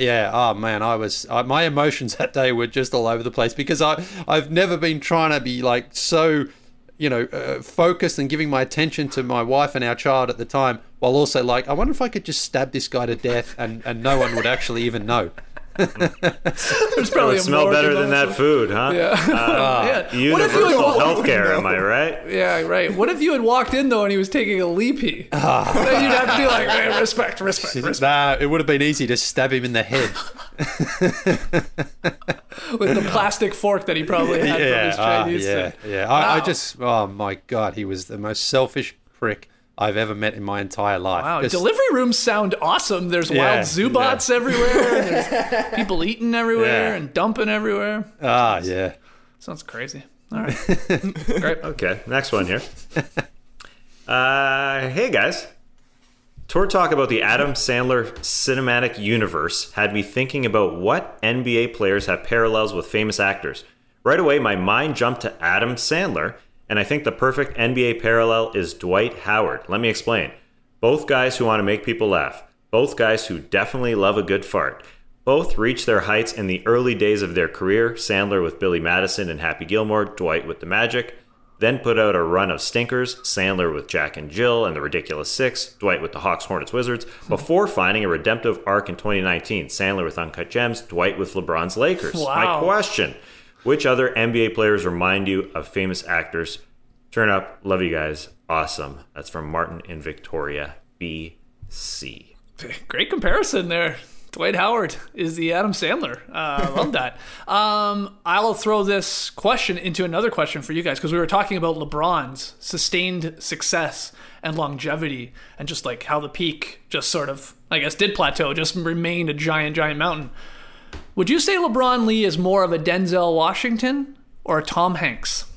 my emotions that day were just all over the place, because I've never been trying to be like so, focused and giving my attention to my wife and our child at the time, while also like, I wonder if I could just stab this guy to death and no one would actually even know. There's probably it would smell better than that food, huh? Yeah. Universal healthcare, am I right? Yeah, right. What if you had walked in though and he was taking a leapy? Then you'd have to be like, hey, respect. Nah, it would have been easy to stab him in the head with the plastic fork that he probably had from his Chinese. I just, oh my God, he was the most selfish prick I've ever met in my entire life. Wow, delivery rooms sound awesome. There's wild Zubots everywhere. There's people eating everywhere and dumping everywhere. Sounds crazy. All right. Great. Okay, next one here. Hey, guys. Tour talk about the Adam Sandler cinematic universe had me thinking about what NBA players have parallels with famous actors. Right away, my mind jumped to Adam Sandler, and I think the perfect NBA parallel is Dwight Howard. Let me explain. Both guys who want to make people laugh. Both guys who definitely love a good fart. Both reached their heights in the early days of their career. Sandler with Billy Madison and Happy Gilmore. Dwight with The Magic. Then put out a run of stinkers. Sandler with Jack and Jill and The Ridiculous Six. Dwight with The Hawks, Hornets, Wizards. Before finding a redemptive arc in 2019. Sandler with Uncut Gems. Dwight with LeBron's Lakers. Wow. My question. Which other NBA players remind you of famous actors? Turn up. Love you guys. Awesome. That's from Martin in Victoria, BC. Great comparison there. Dwight Howard is the Adam Sandler. Love that. I'll throw this question into another question for you guys, because we were talking about LeBron's sustained success and longevity, and just like how the peak just sort of, I guess, did plateau, just remained a giant, giant mountain. Would you say LeBron Lee is more of a Denzel Washington or a Tom Hanks?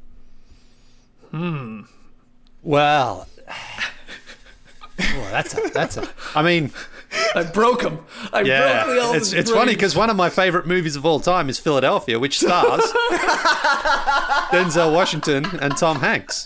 Well, that's a. I mean, I broke him. It's funny because one of my favorite movies of all time is Philadelphia, which stars Denzel Washington and Tom Hanks.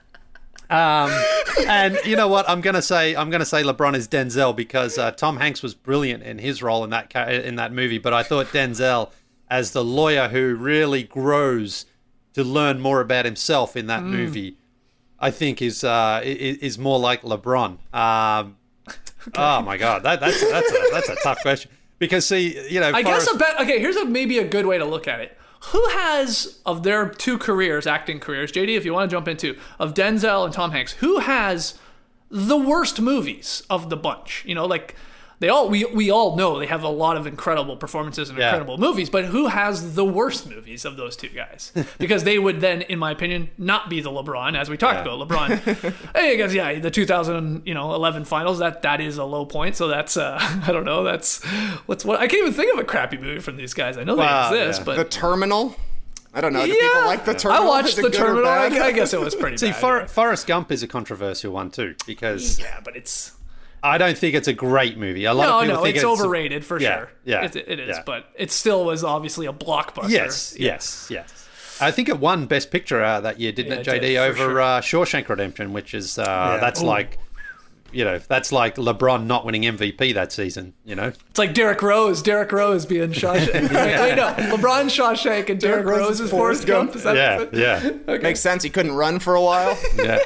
And you know what? I'm gonna say LeBron is Denzel because Tom Hanks was brilliant in his role in that movie. But I thought Denzel, as the lawyer who really grows to learn more about himself in that movie, I think is more like LeBron. Okay. Oh my God, that's a tough question because here's maybe a good way to look at it. Who has, of their two careers, acting careers, JD, if you want to jump into, of Denzel and Tom Hanks, who has the worst movies of the bunch? You know, like we all know they have a lot of incredible performances and incredible movies, but who has the worst movies of those two guys? Because they would then, in my opinion, not be the LeBron, as we talked about. LeBron, I guess, the 2011 finals, that is a low point. So that's I don't know. That's I can't even think of a crappy movie from these guys. I know they exist, but The Terminal. I don't know. Do people like The Terminal? I watched The Terminal. I guess it was pretty bad. See, Forrest Gump is a controversial one too because but it's. I don't think it's a great movie. A lot of people think it's overrated for sure. Yeah, it is, but it still was obviously a blockbuster. Yes. I think it won Best Picture that year, didn't it, JD? Over Shawshank Redemption, which is that's like LeBron not winning MVP that season. You know, it's like Derrick Rose being Shawshank. Wait, no, LeBron Shawshank and Derrick Rose is Forrest Gump. Is that Okay. Makes sense. He couldn't run for a while.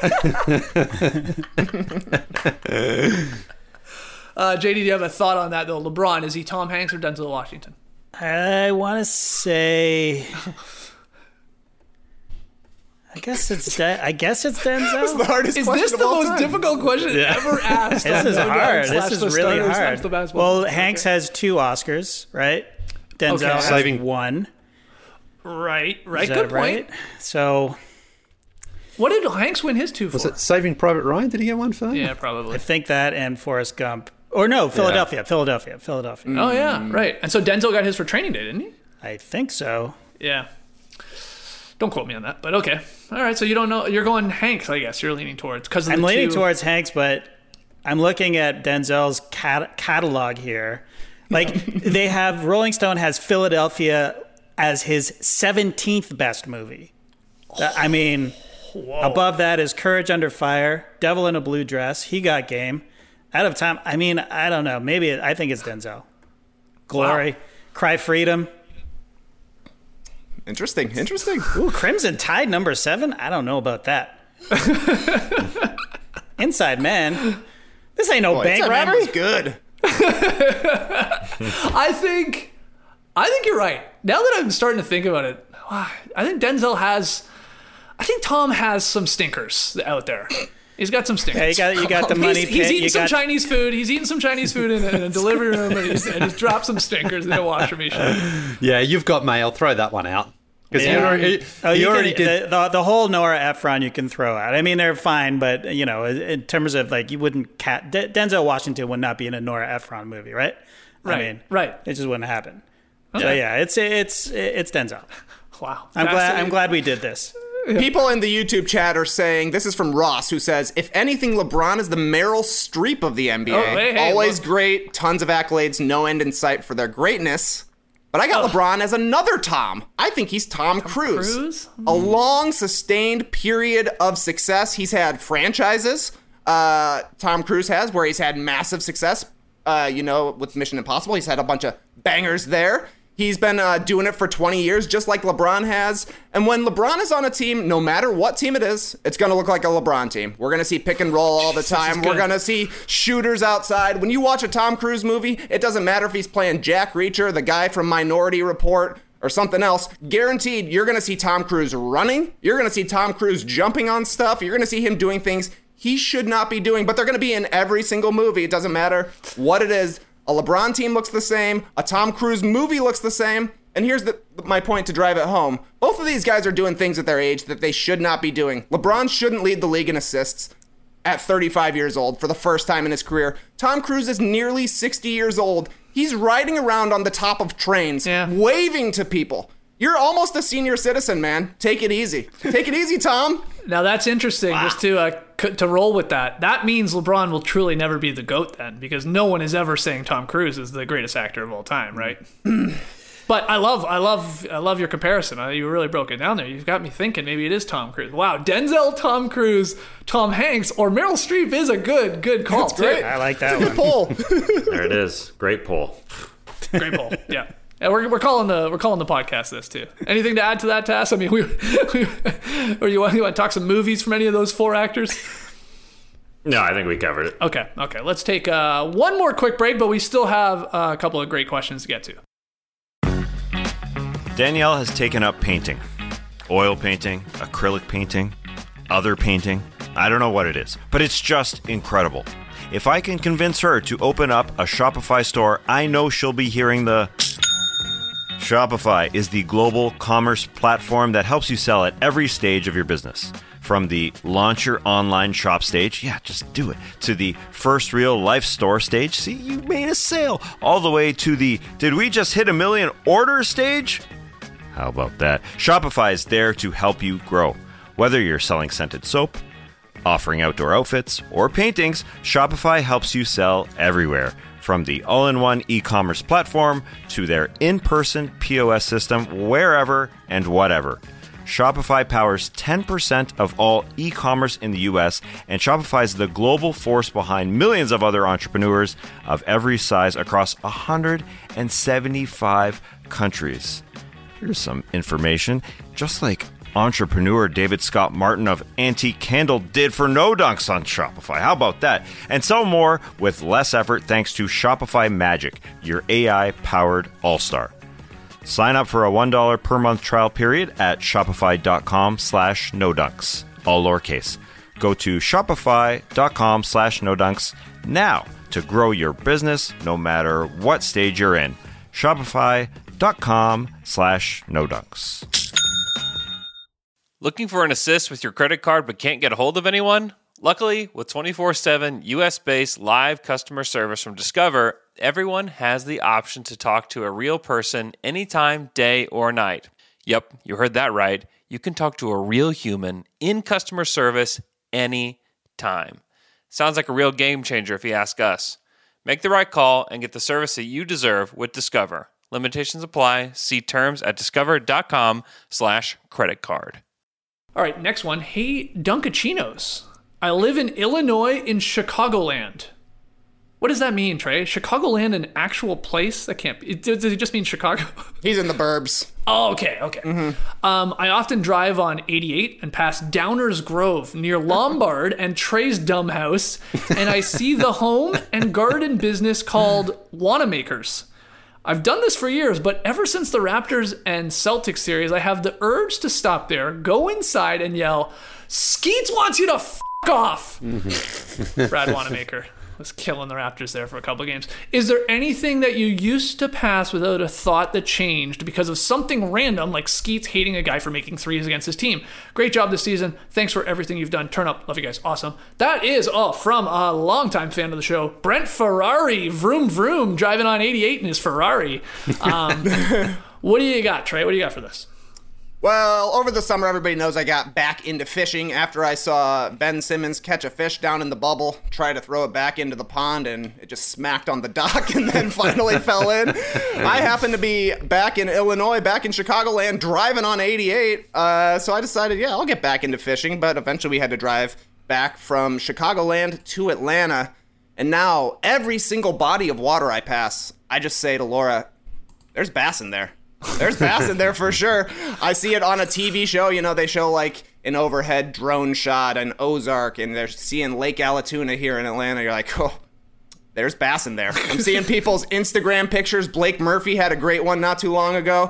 JD, do you have a thought on that though? LeBron, is he Tom Hanks or Denzel Washington? I want to say, I guess it's Denzel. That's the hardest question Is this the most difficult question ever asked? This is hard. This is really hard. Well, Hanks has 2 Oscars, right? Denzel has 1. Right. Is Good that right? point. So, what did Hanks win his 2 for? Was it Saving Private Ryan? Did he get one for that? Yeah, probably. I think that and Forrest Gump. Or no, Philadelphia. Oh, yeah, right. And so Denzel got his for Training Day, didn't he? I think so. Yeah. Don't quote me on that, but okay. All right, so you don't know. You're going Hanks, I guess. You're leaning towards. I'm leaning towards Hanks, but I'm looking at Denzel's catalog here. Like, they have, Rolling Stone has Philadelphia as his 17th best movie. I mean, above that is Courage Under Fire, Devil in a Blue Dress, He Got Game, Out of Time. I mean, I don't know. I think it's Denzel. Glory, Cry Freedom. Interesting. Ooh, Crimson Tide #7? I don't know about that. Inside Man. This ain't no bank Inside Man robbery. was good. I think you're right. Now that I'm starting to think about it, I think Tom has some stinkers out there. He's got some stinkers. Yeah, you got the money pit. He's eating some Chinese food. He's eating some Chinese food in a delivery room, and he's dropped some stinkers in a washroom machine. Yeah, you've got mail. Throw that one out. Because you already did. The whole Nora Ephron you can throw out. I mean, they're fine, but, in terms of, like, you wouldn't... Denzel Washington would not be in a Nora Ephron movie, right? Right, I mean, right. It just wouldn't happen. Okay. So, yeah, it's Denzel. Wow. I'm glad we did this. People in the YouTube chat are saying, this is from Ross, who says, if anything, LeBron is the Meryl Streep of the NBA. Oh, hey, Always great, tons of accolades, no end in sight for their greatness. But I got LeBron as another Tom. I think he's Tom Cruise. A long, sustained period of success. He's had franchises, Tom Cruise has, where he's had massive success, with Mission Impossible. He's had a bunch of bangers there. He's been doing it for 20 years, just like LeBron has. And when LeBron is on a team, no matter what team it is, it's going to look like a LeBron team. We're going to see pick and roll all the time. We're going to see shooters outside. When you watch a Tom Cruise movie, it doesn't matter if he's playing Jack Reacher, the guy from Minority Report, or something else, guaranteed you're going to see Tom Cruise running. You're going to see Tom Cruise jumping on stuff. You're going to see him doing things he should not be doing, but they're going to be in every single movie. It doesn't matter what it is. A LeBron team looks the same. A Tom Cruise movie looks the same. And here's my point to drive it home. Both of these guys are doing things at their age that they should not be doing. LeBron shouldn't lead the league in assists at 35 years old for the first time in his career. Tom Cruise is nearly 60 years old. He's riding around on the top of trains, waving to people. You're almost a senior citizen, man. Take it easy. Take it easy, Tom. Now that's interesting. Wow. Just to roll with that. That means LeBron will truly never be the GOAT then, because no one is ever saying Tom Cruise is the greatest actor of all time, right? But I love your comparison. You really broke it down there. You've got me thinking maybe it is Tom Cruise. Wow, Denzel, Tom Cruise, Tom Hanks, or Meryl Streep is a good call. That's great. I like that one. Good poll. There it is. Great poll. Great poll. Yeah. And we're calling the podcast this too. Anything to add to that, Tass? I mean, or you want to talk some movies from any of those four actors? No, I think we covered it. Okay. Let's take one more quick break, but we still have a couple of great questions to get to. Danielle has taken up painting. Oil painting, acrylic painting, other painting. I don't know what it is, but it's just incredible. If I can convince her to open up a Shopify store, I know she'll be hearing the... Shopify is the global commerce platform that helps you sell at every stage of your business. From the launch your online shop stage, just do it, to the first real life store stage, see, you made a sale, all the way to the did we just hit 1 million orders stage? How about that? Shopify is there to help you grow. Whether you're selling scented soap, offering outdoor outfits, or paintings, Shopify helps you sell everywhere. From the all-in-one e-commerce platform to their in-person POS system, wherever and whatever. Shopify powers 10% of all e-commerce in the US, and Shopify is the global force behind millions of other entrepreneurs of every size across 175 countries. Here's some information. Just like entrepreneur David Scott Martin of Antique Candle did for No Dunks on Shopify. How about that? And sell more with less effort thanks to Shopify Magic, your AI-powered all-star. Sign up for a $1 per month trial period at shopify.com/nodunks, all lowercase. Go to shopify.com/nodunks now to grow your business no matter what stage you're in. Shopify.com/nodunks. Looking for an assist with your credit card but can't get a hold of anyone? Luckily, with 24/7 US-based live customer service from Discover, everyone has the option to talk to a real person anytime, day or night. Yep, you heard that right. You can talk to a real human in customer service anytime. Sounds like a real game changer if you ask us. Make the right call and get the service that you deserve with Discover. Limitations apply. See terms at discover.com/creditcard. All right, next one. Hey, Dunkachinos. I live in Illinois in Chicagoland. What does that mean, Trey? Chicagoland, an actual place? That can't be. Does it just mean Chicago? He's in the burbs. Oh, okay. Mm-hmm. I often drive on 88 and pass Downers Grove near Lombard and Trey's dumb house, and I see the home and garden business called Wanamaker's. I've done this for years, but ever since the Raptors and Celtics series, I have the urge to stop there, go inside, and yell, "Skeets wants you to f*** off!" Brad Wanamaker was killing the Raptors there for a couple of games. Is there anything that you used to pass without a thought that changed because of something random, like Skeets hating a guy for making threes against his team? Great job this season. Thanks for everything you've done. Turn up. Love you guys. Awesome. That is from a longtime fan of the show, Brent Ferrari. Vroom, vroom, driving on 88 in his Ferrari. What do you got, Trey? What do you got for this? Well, over the summer, everybody knows I got back into fishing after I saw Ben Simmons catch a fish down in the bubble, try to throw it back into the pond, and it just smacked on the dock and then finally fell in. I happened to be back in Illinois, back in Chicagoland, driving on 88, so I decided, I'll get back into fishing, but eventually we had to drive back from Chicagoland to Atlanta, and now every single body of water I pass, I just say to Laura, there's bass in there. There's bass in there for sure. I see it on a TV show. They show like an overhead drone shot in Ozark, and they're seeing Lake Allatoona here in Atlanta. You're like, oh, there's bass in there. I'm seeing people's Instagram pictures. Blake Murphy had a great one not too long ago.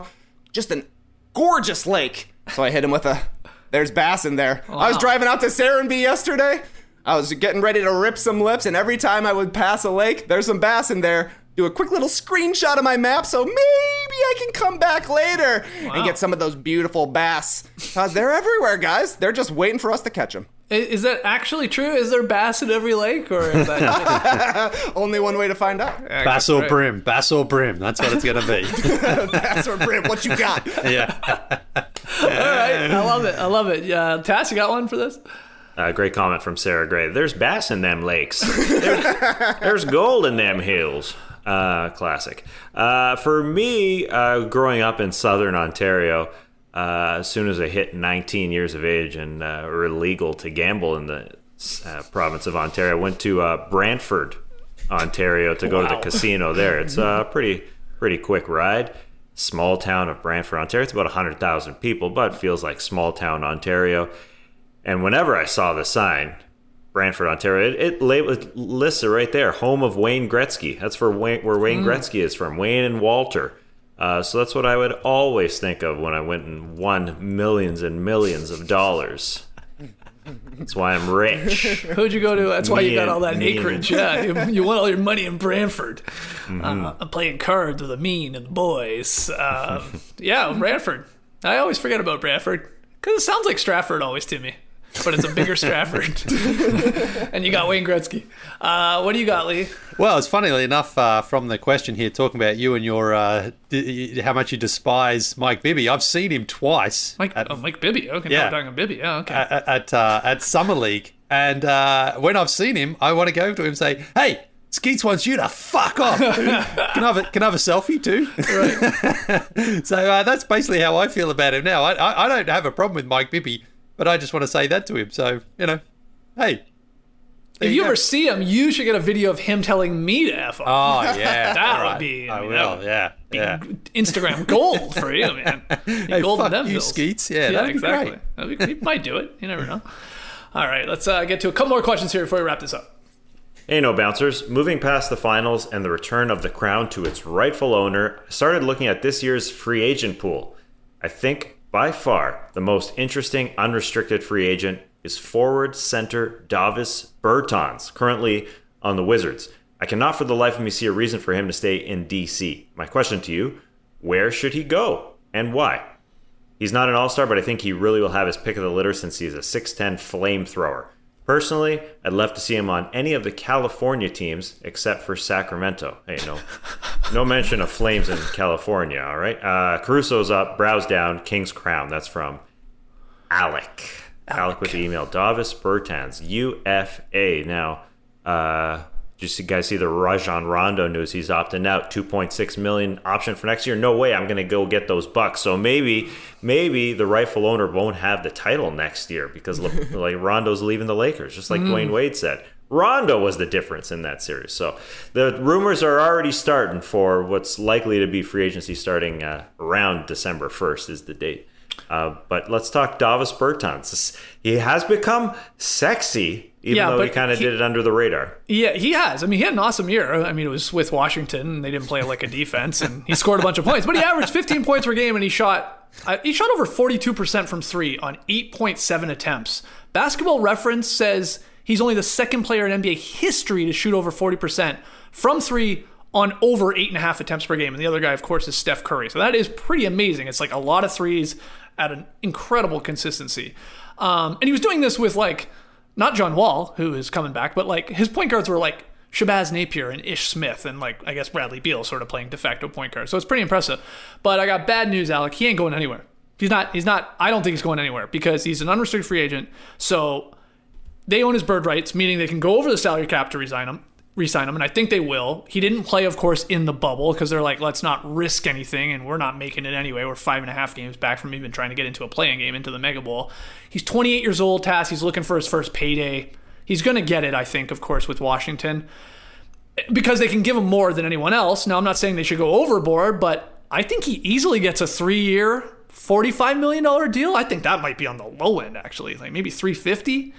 just an gorgeous lake. So I hit him with there's bass in there. Wow. I was driving out to Serenbe yesterday. I was getting ready to rip some lips, and every time I would pass a lake, there's some bass in there. Do a quick little screenshot of my map so maybe I can come back later and get some of those beautiful bass. Because they're everywhere, guys. They're just waiting for us to catch them. Is that actually true? Is there bass in every lake? Or is that only one way to find out? Bass or brim. Bass or brim. That's what it's going to be. Bass or brim. What you got? Yeah. All right. I love it. Tass, you got one for this? Great comment from Sarah Gray. There's bass in them lakes. There's gold in them hills. Classic. For me, growing up in southern Ontario, as soon as I hit 19 years of age and were legal to gamble in the province of Ontario, I went to Brantford, Ontario to go to the casino there. It's a pretty quick ride. Small town of Brantford, Ontario. It's about 100,000 people, but feels like small town Ontario. And whenever I saw the sign, Brantford, Ontario, it lists it right there, home of Wayne Gretzky. That's where Wayne Gretzky is from, Wayne and Walter. So that's what I would always think of when I went and won millions and millions of dollars. That's why I'm rich. Who'd you go to? That's why you got all that acreage. Yeah, you won all your money in Brantford. I'm playing cards with and the boys. Yeah, Brantford. I always forget about Brantford because it sounds like Stratford always to me. But it's a bigger Stratford. And you got Wayne Gretzky. What do you got, Lee? Well, it's funnily enough from the question here talking about you and your how much you despise Mike Bibby. I've seen him twice. Mike Bibby. Okay, yeah. Now we're talking Bibby. Yeah, okay. At Summer League. And when I've seen him, I want to go to him and say, hey, Skeets wants you to fuck off. Can I have a selfie too? Right. So that's basically how I feel about him now. I don't have a problem with Mike Bibby. But I just want to say that to him. So, hey. If you ever see him, you should get a video of him telling me to F off. Oh, yeah. That would be. I will, yeah. Instagram gold for you, man. Hey, gold fuck you, Skeets. Yeah, that'd exactly. be great. He might do it. You never know. All right, let's get to a couple more questions here before we wrap this up. Hey, no bouncers. Moving past the finals and the return of the crown to its rightful owner, I started looking at this year's free agent pool. I think by far, the most interesting unrestricted free agent is forward center Davis Bertans, currently on the Wizards. I cannot for the life of me see a reason for him to stay in DC. My question to you, where should he go and why? He's not an all-star, but I think he really will have his pick of the litter since he's a 6'10 flamethrower. Personally, I'd love to see him on any of the California teams except for Sacramento. Hey, no mention of Flames in California, all right? Caruso's up, Brow's down, King's crown. That's from Alec. Alec with the email. Davis Bertans, UFA. Now, did you guys see the Rajon Rondo news? He's opting out, $2.6 million option for next year. No way, I'm going to go get those bucks. So maybe the rightful owner won't have the title next year because like Rondo's leaving the Lakers, just like Dwayne Wade said. Rondo was the difference in that series. So the rumors are already starting for what's likely to be free agency starting around December 1st is the date. But let's talk Davis Bertans. He has become sexy, even though he kind of did it under the radar. Yeah, he has. I mean, he had an awesome year. I mean, it was with Washington, and they didn't play like a defense, and he scored a bunch of points. But he averaged 15 points per game, and he shot over 42% from three on 8.7 attempts. Basketball Reference says he's only the second player in NBA history to shoot over 40% from three on over 8.5 attempts per game. And the other guy, of course, is Steph Curry. So that is pretty amazing. It's like a lot of threes at an incredible consistency. And he was doing this with not John Wall, who is coming back, but his point guards were like Shabazz Napier and Ish Smith and I guess Bradley Beal sort of playing de facto point guard. So it's pretty impressive. But I got bad news, Alec. He ain't going anywhere. He's not, I don't think he's going anywhere because he's an unrestricted free agent. So they own his bird rights, meaning they can go over the salary cap to re-sign him, and I think they will. He didn't play, of course, in the bubble because they're like, let's not risk anything, and we're not making it anyway. We're 5.5 games back from even trying to get into a play-in game into the Mega Bowl. He's 28 years old, Tass. He's looking for his first payday. He's going to get it, I think, of course, with Washington because they can give him more than anyone else. Now, I'm not saying they should go overboard, but I think he easily gets a 3-year, $45 million deal. I think that might be on the low end, actually, maybe $350.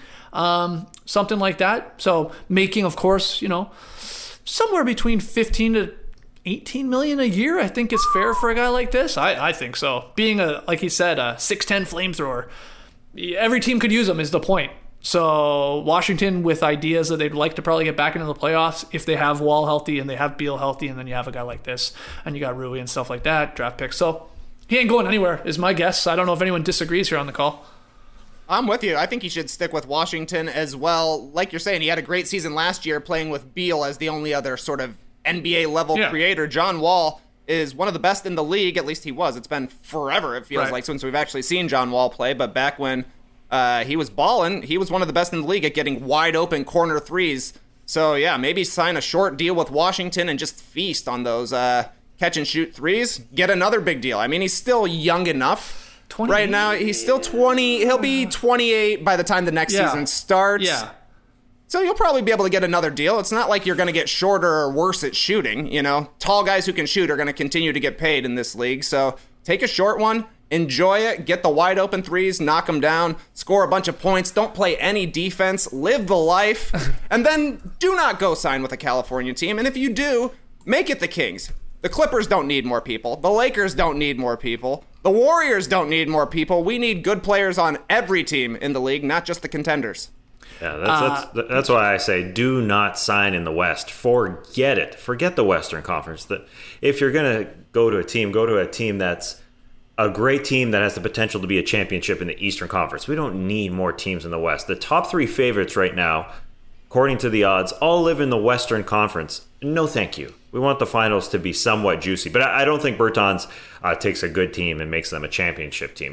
Something like that. So making, of course, somewhere between 15 to $18 million a year, I think is fair for a guy like this. I think so. Being like he said, a 6'10" flamethrower, every team could use him is the point. So Washington with ideas that they'd like to probably get back into the playoffs if they have Wall healthy and they have Beal healthy, and then you have a guy like this and you got Rui and stuff like that, draft picks. So he ain't going anywhere is my guess. I don't know if anyone disagrees here on the call. I'm with you. I think he should stick with Washington as well. Like you're saying, he had a great season last year playing with Beal as the only other sort of NBA-level creator. John Wall is one of the best in the league. At least he was. It's been forever, it feels like, since we've actually seen John Wall play. But back when he was balling, he was one of the best in the league at getting wide-open corner threes. So, yeah, maybe sign a short deal with Washington and just feast on those catch-and-shoot threes. Get another big deal. I mean, he's still young enough. 28. Right now, he's still 20. He'll be 28 by the time the next season starts. Yeah. So you'll probably be able to get another deal. It's not like you're going to get shorter or worse at shooting. You know, tall guys who can shoot are going to continue to get paid in this league. So take a short one, enjoy it, get the wide open threes, knock them down, score a bunch of points, don't play any defense, live the life, and then do not go sign with a California team. And if you do, make it the Kings. The Clippers don't need more people. The Lakers don't need more people. The Warriors don't need more people. We need good players on every team in the league, not just the contenders. Yeah, that's why I say do not sign in the West. Forget it. Forget the Western Conference. If you're going to go to a team that's a great team that has the potential to be a championship in the Eastern Conference. We don't need more teams in the West. The top 3 favorites right now, according to the odds, all live in the Western Conference. No, thank you. We want the finals to be somewhat juicy, but I don't think Bertans takes a good team and makes them a championship team.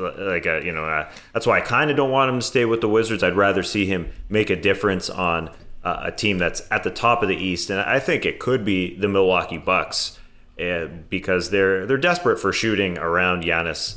That's why I kind of don't want him to stay with the Wizards. I'd rather see him make a difference on a team that's at the top of the East, and I think it could be the Milwaukee Bucks because they're desperate for shooting around Giannis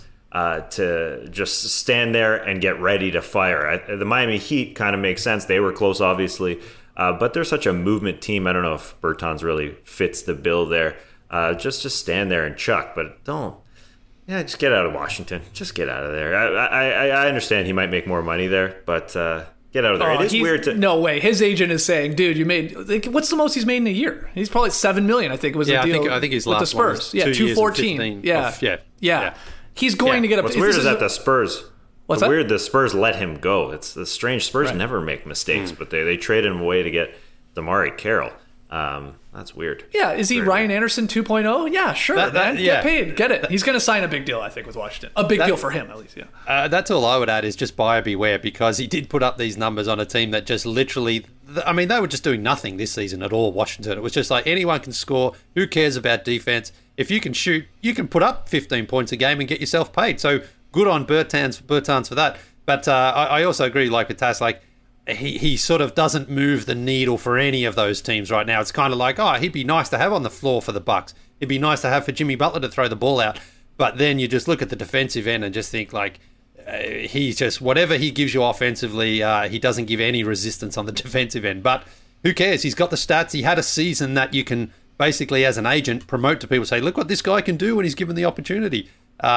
to just stand there and get ready to fire. The Miami Heat kind of makes sense. They were close, obviously. But they're such a movement team. I don't know if Bertans really fits the bill there. Just stand there and chuck, but don't. Yeah, just get out of Washington. Just get out of there. I understand he might make more money there, but get out of there. It is weird to. No way. His agent is saying, dude, you made. What's the most he's made in a year? He's probably $7 million. I think was the deal. I think his with last the Spurs. Was 214. Yeah. He's going to get a. What's weird is that the Spurs. What's that? Weird the Spurs let him go. It's the strange. Spurs never make mistakes, but they traded him away to get DeMarre Carroll. That's weird. Yeah, is he Ryan Anderson 2.0? Yeah, sure, man. Get paid. Get it. He's going to sign a big deal, I think, with Washington. A big deal for him, at least, yeah. That's all I would add is just buyer beware, because he did put up these numbers on a team that just literally... I mean, they were just doing nothing this season at all, Washington. It was just like, anyone can score. Who cares about defense? If you can shoot, you can put up 15 points a game and get yourself paid. So... good on Bertans for that. But I also agree, like with Tass, like he sort of doesn't move the needle for any of those teams right now. It's kind of like, he'd be nice to have on the floor for the Bucks. It'd be nice to have for Jimmy Butler to throw the ball out. But then you just look at the defensive end and just think like he's just, whatever he gives you offensively, he doesn't give any resistance on the defensive end. But who cares? He's got the stats. He had a season that you can basically, as an agent, promote to people, say, look what this guy can do when he's given the opportunity.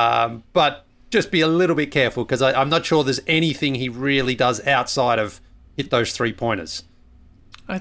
But just be a little bit careful, because I'm not sure there's anything he really does outside of hit those 3-pointers. I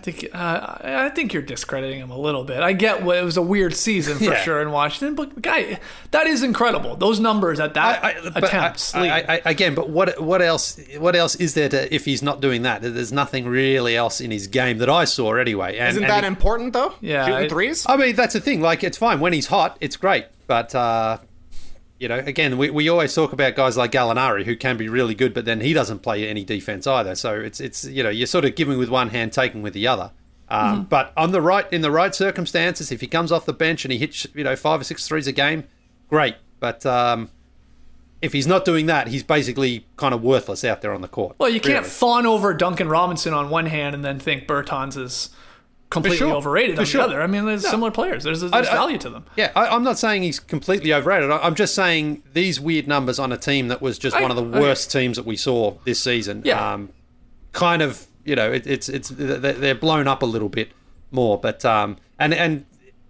think you're discrediting him a little bit. I get it was a weird season for sure in Washington, but guy, that is incredible. Those numbers at that attempt. Again, but what else is there to, if he's not doing that? There's nothing really else in his game that I saw anyway. Isn't that important though? Yeah, shooting threes. I mean, that's the thing. Like, it's fine when he's hot. It's great, but. Again, we always talk about guys like Gallinari who can be really good, but then he doesn't play any defense either. So it's you're sort of giving with one hand, taking with the other. But in the right circumstances, if he comes off the bench and he hits 5 or 6 threes a game, great. But if he's not doing that, he's basically kind of worthless out there on the court. Well, you can't fawn over Duncan Robinson on one hand and then think Bertans is completely overrated on the other. I mean, there's similar players. There's value to them. Yeah, I'm not saying he's completely overrated. I'm just saying these weird numbers on a team that was just one of the worst teams that we saw this season. Yeah. Kind of, they're blown up a little bit more. But again,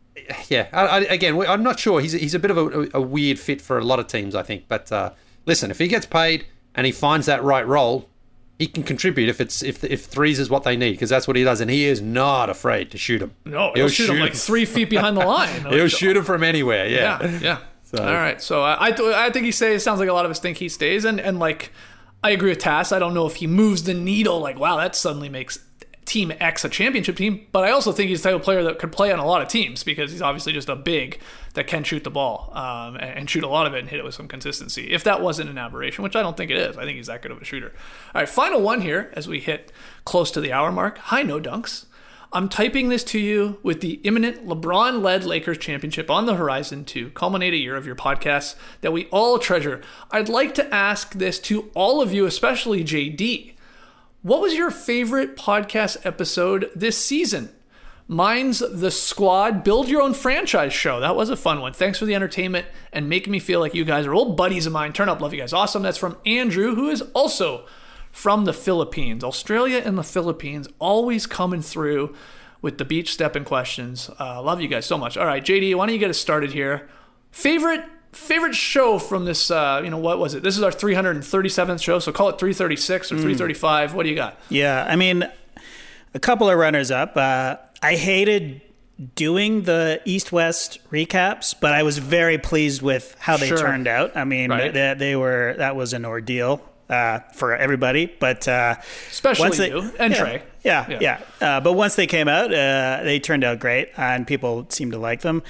I'm not sure. He's a bit of a weird fit for a lot of teams, I think. But listen, if he gets paid and he finds that right role, he can contribute if threes is what they need, because that's what he does, and he is not afraid to shoot them. No, he'll shoot him like 3 feet behind the line. He'll shoot him from anywhere. Yeah. So. All right, so I think he stays. Sounds like a lot of us think he stays, and like I agree with Tass. I don't know if he moves the needle. Like, wow, that suddenly makes Team X a championship team. But I also think he's the type of player that could play on a lot of teams, because he's obviously just a big that can shoot the ball and shoot a lot of it and hit it with some consistency. If that wasn't an aberration, which I don't think it is, I think he's that good of a shooter. All right, final one here as we hit close to the hour mark. Hi, No Dunks. I'm typing this to you with the imminent LeBron-led Lakers championship on the horizon to culminate a year of your podcasts that we all treasure. I'd like to ask this to all of you, especially JD. What was your favorite podcast episode this season? Mine's The Squad Build Your Own Franchise show. That was a fun one. Thanks for the entertainment and making me feel like you guys are old buddies of mine. Turn up. Love you guys. Awesome. That's from Andrew, who is also from the Philippines. Australia and the Philippines always coming through with the beach stepping questions. Love you guys so much. All right, JD, why don't you get us started here? Favorite show from this, what was it? This is our 337th show, so call it 336 or 335. What do you got? Yeah, I mean, a couple of runners up. I hated doing the East-West recaps, but I was very pleased with how they turned out. I mean, that was an ordeal for everybody, but especially you and Trey. Yeah. But once they came out, they turned out great, and people seemed to like them.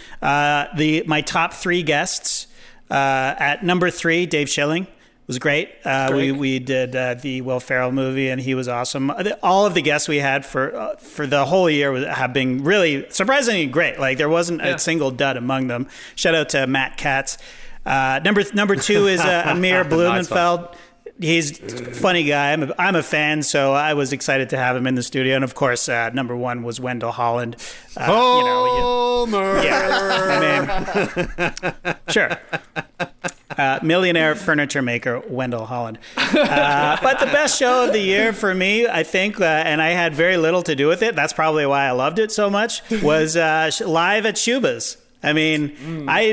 My top 3 guests at number 3, Dave Schilling was great. We did the Will Ferrell movie, and he was awesome. All of the guests we had for the whole year have been really surprisingly great. Like, there wasn't a single dud among them. Shout out to Matt Katz. Number 2 is Amir Blumenfeld. He's a funny guy. I'm a fan, so I was excited to have him in the studio. And of course, number 1 was Wendell Holland. Sure. Millionaire furniture maker Wendell Holland. But the best show of the year for me, I think, and I had very little to do with it, that's probably why I loved it so much, was Live at Shuba's. I mean, I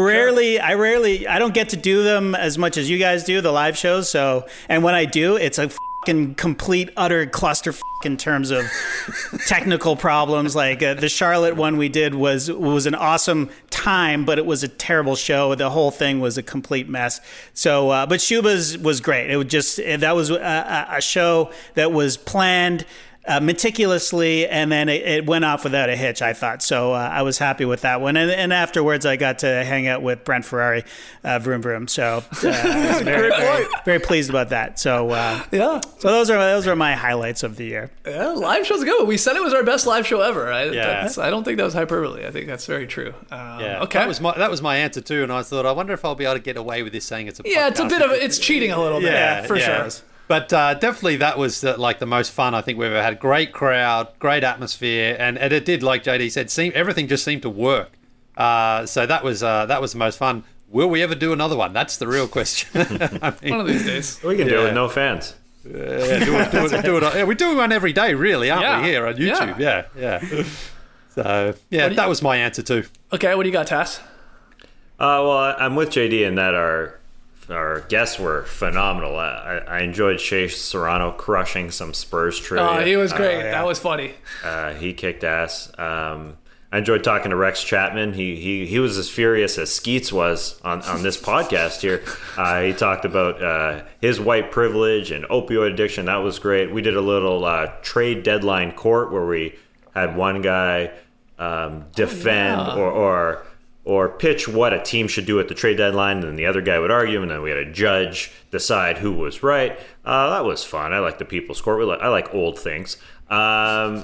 don't get to do them as much as you guys do, the live shows. So, and when I do, it's a fucking complete, utter cluster in terms of technical problems. Like the Charlotte one we did was an awesome time, but it was a terrible show. The whole thing was a complete mess. So, but Shuba's was great. That was a show that was planned meticulously, and then it went off without a hitch, I thought. So I was happy with that one. And afterwards, I got to hang out with Brent Ferrari, Vroom Vroom. So I was very pleased about that. So So those are my highlights of the year. Yeah, live shows are good. We said it was our best live show ever. I don't think that was hyperbole. I think that's very true. Okay, that was my answer too. And I thought, I wonder if I'll be able to get away with this saying it's a podcast. Yeah, it's a bit of it's cheating a little bit. Yeah, for sure. But definitely that was like the most fun I think we've ever had. Great crowd, great atmosphere, and it did, like JD said, everything just seemed to work. So that was the most fun. Will we ever do another one? That's the real question. I mean, one of these days. We can do it with no fans. Do it. We do one every day, really, aren't we, here on YouTube? Yeah. So, that was my answer too. Okay, what do you got, Tass? Well, I'm with JD in that our guests were phenomenal. I enjoyed Shea Serrano crushing some Spurs trivia. Oh, he was great. That was funny. He kicked ass. I enjoyed talking to Rex Chapman. He was as furious as Skeets was on this podcast here. He talked about his white privilege and opioid addiction. That was great. We did a little trade deadline court where we had one guy defend or pitch what a team should do at the trade deadline, and then the other guy would argue, and then we had a judge decide who was right. That was fun. I like the People's Court. I like old things. There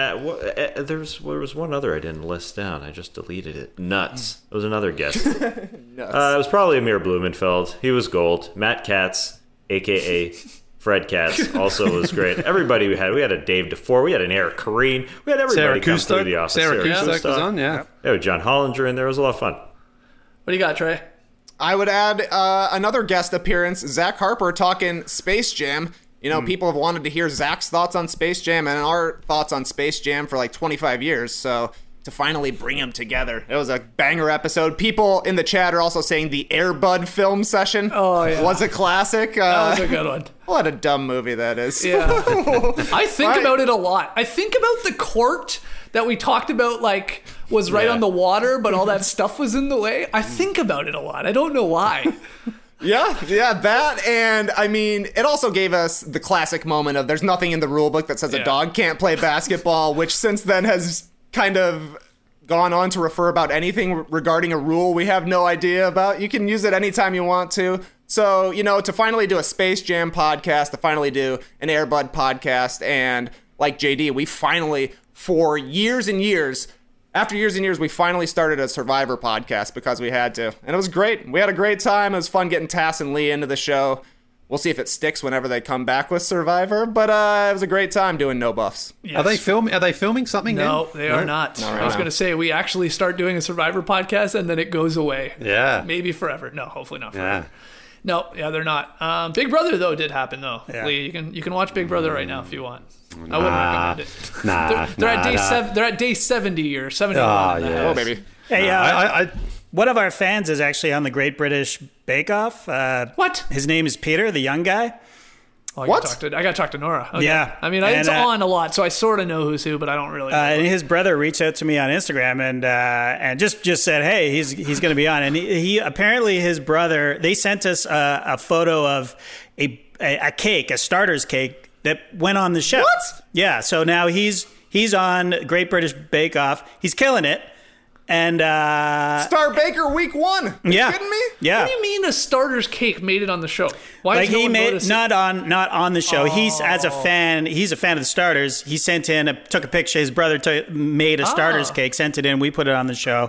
was one other I didn't list down. I just deleted it. Nuts. It was another guest. Nuts. It was probably Amir Blumenfeld. He was gold. Matt Katz, a.k.a. Fred Katz, also was great. Everybody we had a Dave DeFore, we had an Eric Kareen, we had everybody come through the office. Sarah Kustok was on, yeah. There was John Hollinger in there. It was a lot of fun. What do you got, Trey? I would add another guest appearance, Zach Harper talking Space Jam. You know, people have wanted to hear Zach's thoughts on Space Jam and our thoughts on Space Jam for like 25 years. So to finally bring them together. It was a banger episode. People in the chat are also saying the Air Bud film session was a classic. That was a good one. What a dumb movie that is. Yeah. I think about it a lot. I think about the court that we talked about, like, was right on the water, but all that stuff was in the way. I think about it a lot. I don't know why. Yeah, that, and I mean, it also gave us the classic moment of there's nothing in the rule book that says a dog can't play basketball, which since then has kind of gone on to refer about anything regarding a rule we have no idea about. You can use it anytime you want to. So, you know, to finally do a Space Jam podcast, to finally do an Air Bud podcast, and like JD, we finally, for years and years, after years and years, we finally started a Survivor podcast because we had to. And it was great. We had a great time. It was fun getting Tass and Lee into the show. We'll see if it sticks whenever they come back with Survivor. But it was a great time doing No Buffs. Yes. Are they filming something now? No, they are not. I was going to say, we actually start doing a Survivor podcast and then it goes away. Yeah. Maybe forever. No, hopefully not forever. No, they're not. Big Brother, though, did happen, though. Yeah. Lee, you can watch Big Brother right now if you want. I wouldn't recommend it. They're at day 70 or 71. Oh, baby. Hey, one of our fans is actually on the Great British Bake Off. What? His name is Peter, the young guy. Oh, I got to talk to Nora. Okay. Yeah. I mean, it's on a lot, so I sort of know who's who, but I don't really know. And his brother reached out to me on Instagram and just said, hey, he's going to be on. And he apparently, his brother, they sent us a photo of a cake, a starter's cake, that went on the show. What? Yeah, so now he's on Great British Bake Off. He's killing it. And Star Baker week 1. Are you kidding me? Yeah. What do you mean a starter's cake made it on the show? Why like did he made not on the show. Oh. He's as a fan. He's a fan of the starters. He sent in took a picture. His brother made a starter's cake, sent it in. We put it on the show.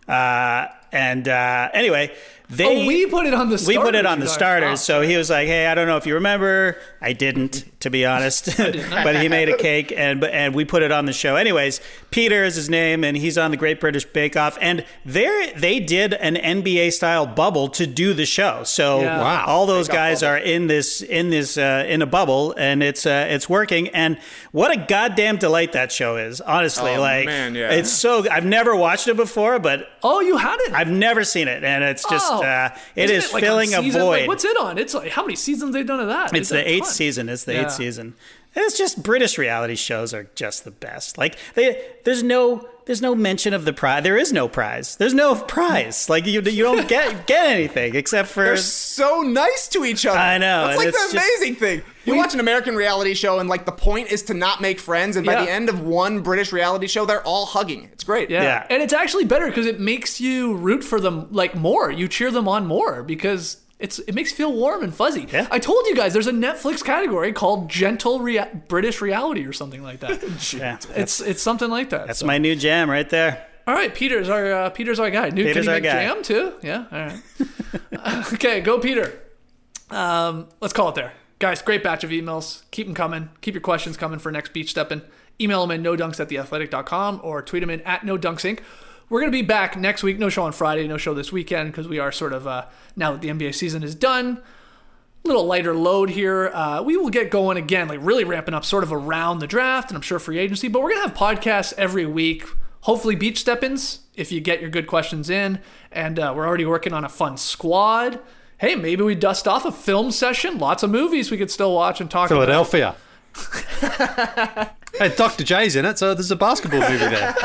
Anyway, we put it on the starters. We put it on the starters. So he was like, "Hey, I don't know if you remember. I didn't, to be honest. But he made a cake, and we put it on the show. Anyways, Peter is his name, and he's on the Great British Bake Off. And they did an NBA style bubble to do the show. So all those guys are in a bubble, and it's working. And what a goddamn delight that show is. Honestly, it's so. I've never watched it before, but you hadn't. I've never seen it, and it's just it is like filling a void. Like, what's it on? It's like how many seasons they've done of that? It's the 8th season. It's the 8th season. It's just British reality shows are just the best. Like there's no mention of the prize. There is no prize. There's no prize. Like you don't get anything except for they're so nice to each other. I know. That's like the amazing thing. You watch an American reality show and like the point is to not make friends, and by the end of one British reality show, they're all hugging. It's great. Yeah. And it's actually better because it makes you root for them like more. You cheer them on more because it makes you feel warm and fuzzy. Yeah. I told you guys there's a Netflix category called Gentle British Reality or something like that. It's something like that. That's my new jam right there. All right, Peter's our guy. Can he make jam too? Yeah. All right. Okay, go Peter. Let's call it there. Guys, great batch of emails. Keep them coming. Keep your questions coming for next Beach Steppin'. Email them in nodunks@theathletic.com or tweet them in @nodunksink. We're going to be back next week. No show on Friday, no show this weekend because we are sort of, now that the NBA season is done, a little lighter load here. We will get going again, like really ramping up sort of around the draft and I'm sure free agency, but we're going to have podcasts every week. Hopefully Beach Steppins if you get your good questions in. And we're already working on a fun squad. Hey, maybe we dust off a film session. Lots of movies we could still watch and talk about. Philadelphia. Hey, Dr. J's in it, so there's a basketball movie there.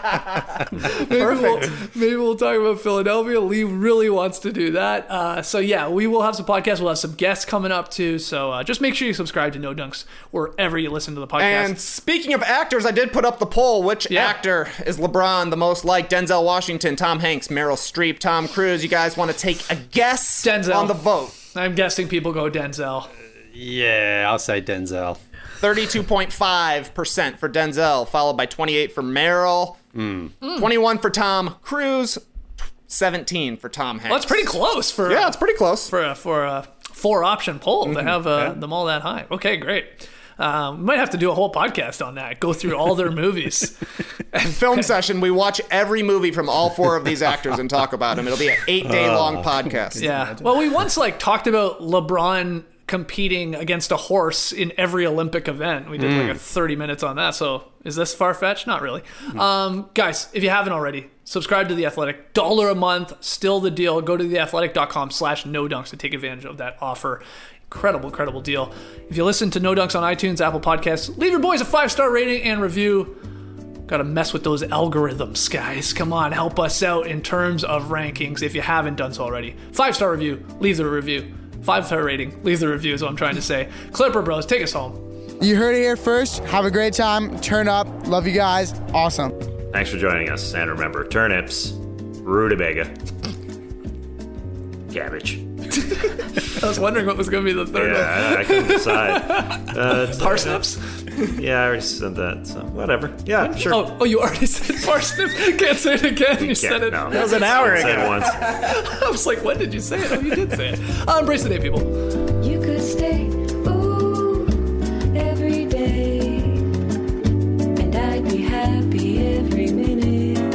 Maybe we'll talk about Philadelphia. Lee really wants to do that. So yeah, we will have some podcasts. We'll have some guests coming up too. So just make sure you subscribe to No Dunks wherever you listen to the podcast. And speaking of actors, I did put up the poll. Which actor is LeBron the most like? Denzel Washington, Tom Hanks, Meryl Streep, Tom Cruise. You guys want to take a guess Denzel. On the vote? I'm guessing people go Denzel. Yeah, I'll say Denzel. 32.5% for Denzel, followed by 28 for Meryl, 21 for Tom Cruise, 17 for Tom Hanks. Well, that's pretty close for it's pretty close for a 4-option poll to have them all that high. Okay, great. We might have to do a whole podcast on that. Go through all their movies. Film session. We watch every movie from all 4 of these actors and talk about them. It'll be an 8-day long podcast. Yeah. Well, we once talked about LeBron competing against a horse in every Olympic event. We did like a 30 minutes on that. So Is this far-fetched? Not really. Guys, if you haven't already, subscribe to The Athletic. $1 a month, still the deal. Go to theathletic.com/no-dunks to take advantage of that offer. Incredible deal. If you listen to No Dunks on iTunes, Apple Podcasts, leave your boys a 5-star rating and review. Got to mess with those algorithms, guys. Come on, help us out in terms of rankings if you haven't done so already. 5-star review, leave the review. 5-star rating, leave the review is what I'm trying to say. Clipper Bros, take us home. You heard it here first. Have a great time. Turn up. Love you guys. Awesome. Thanks for joining us. And remember, turnips, rutabaga, cabbage. I was wondering what was going to be the third one. Yeah, I couldn't decide. Parsnips? Yeah, I already said that, so whatever. Yeah, sure. Oh, you already said parsnips? Can't say it again. You said it. No, that was an hour ago. Said it once. I was like, when did you say it? Oh, you did say it. Embrace the day, people. You could stay, ooh, every day, and I'd be happy every minute.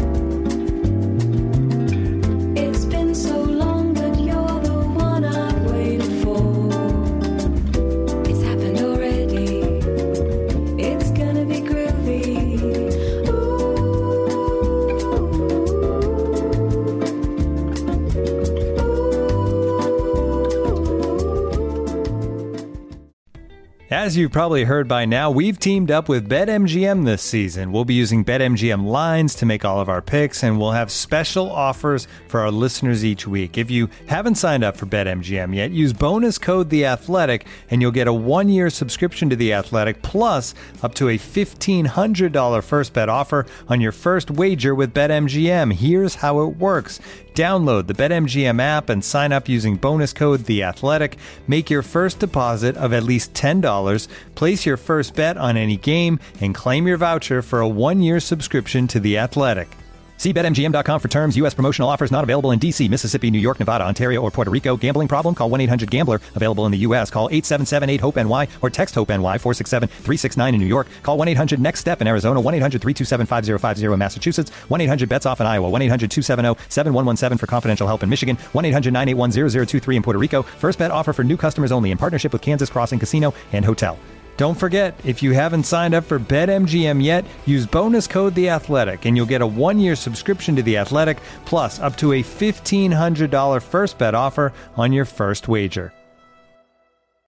It's been so long, but you're the one I've waited for. It's happened already. It's gonna be groovy. As you've probably heard by now, we've teamed up with BetMGM this season. We'll be using BetMGM lines to make all of our picks, and we'll have special offers for our listeners each week. If you haven't signed up for BetMGM yet, use bonus code THEATHLETIC, and you'll get a 1-year subscription to The Athletic, plus up to a $1,500 first bet offer on your first wager with BetMGM. Here's how it works. Download the BetMGM app and sign up using bonus code THEATHLETIC. Make your first deposit of at least $10. Place your first bet on any game and claim your voucher for a 1-year subscription to The Athletic. See BetMGM.com for terms. U.S. promotional offers not available in D.C., Mississippi, New York, Nevada, Ontario, or Puerto Rico. Gambling problem? Call 1-800-GAMBLER. Available in the U.S. Call 877-8-HOPE-NY or text HOPE-NY 467-369 in New York. Call 1-800-NEXT-STEP in Arizona. 1-800-327-5050 in Massachusetts. 1-800-BETS-OFF in Iowa. 1-800-270-7117 for confidential help in Michigan. 1-800-981-0023 in Puerto Rico. First bet offer for new customers only in partnership with Kansas Crossing Casino and Hotel. Don't forget, if you haven't signed up for BetMGM yet, use bonus code THEATHLETIC, and you'll get a 1-year subscription to The Athletic, plus up to a $1,500 first bet offer on your first wager.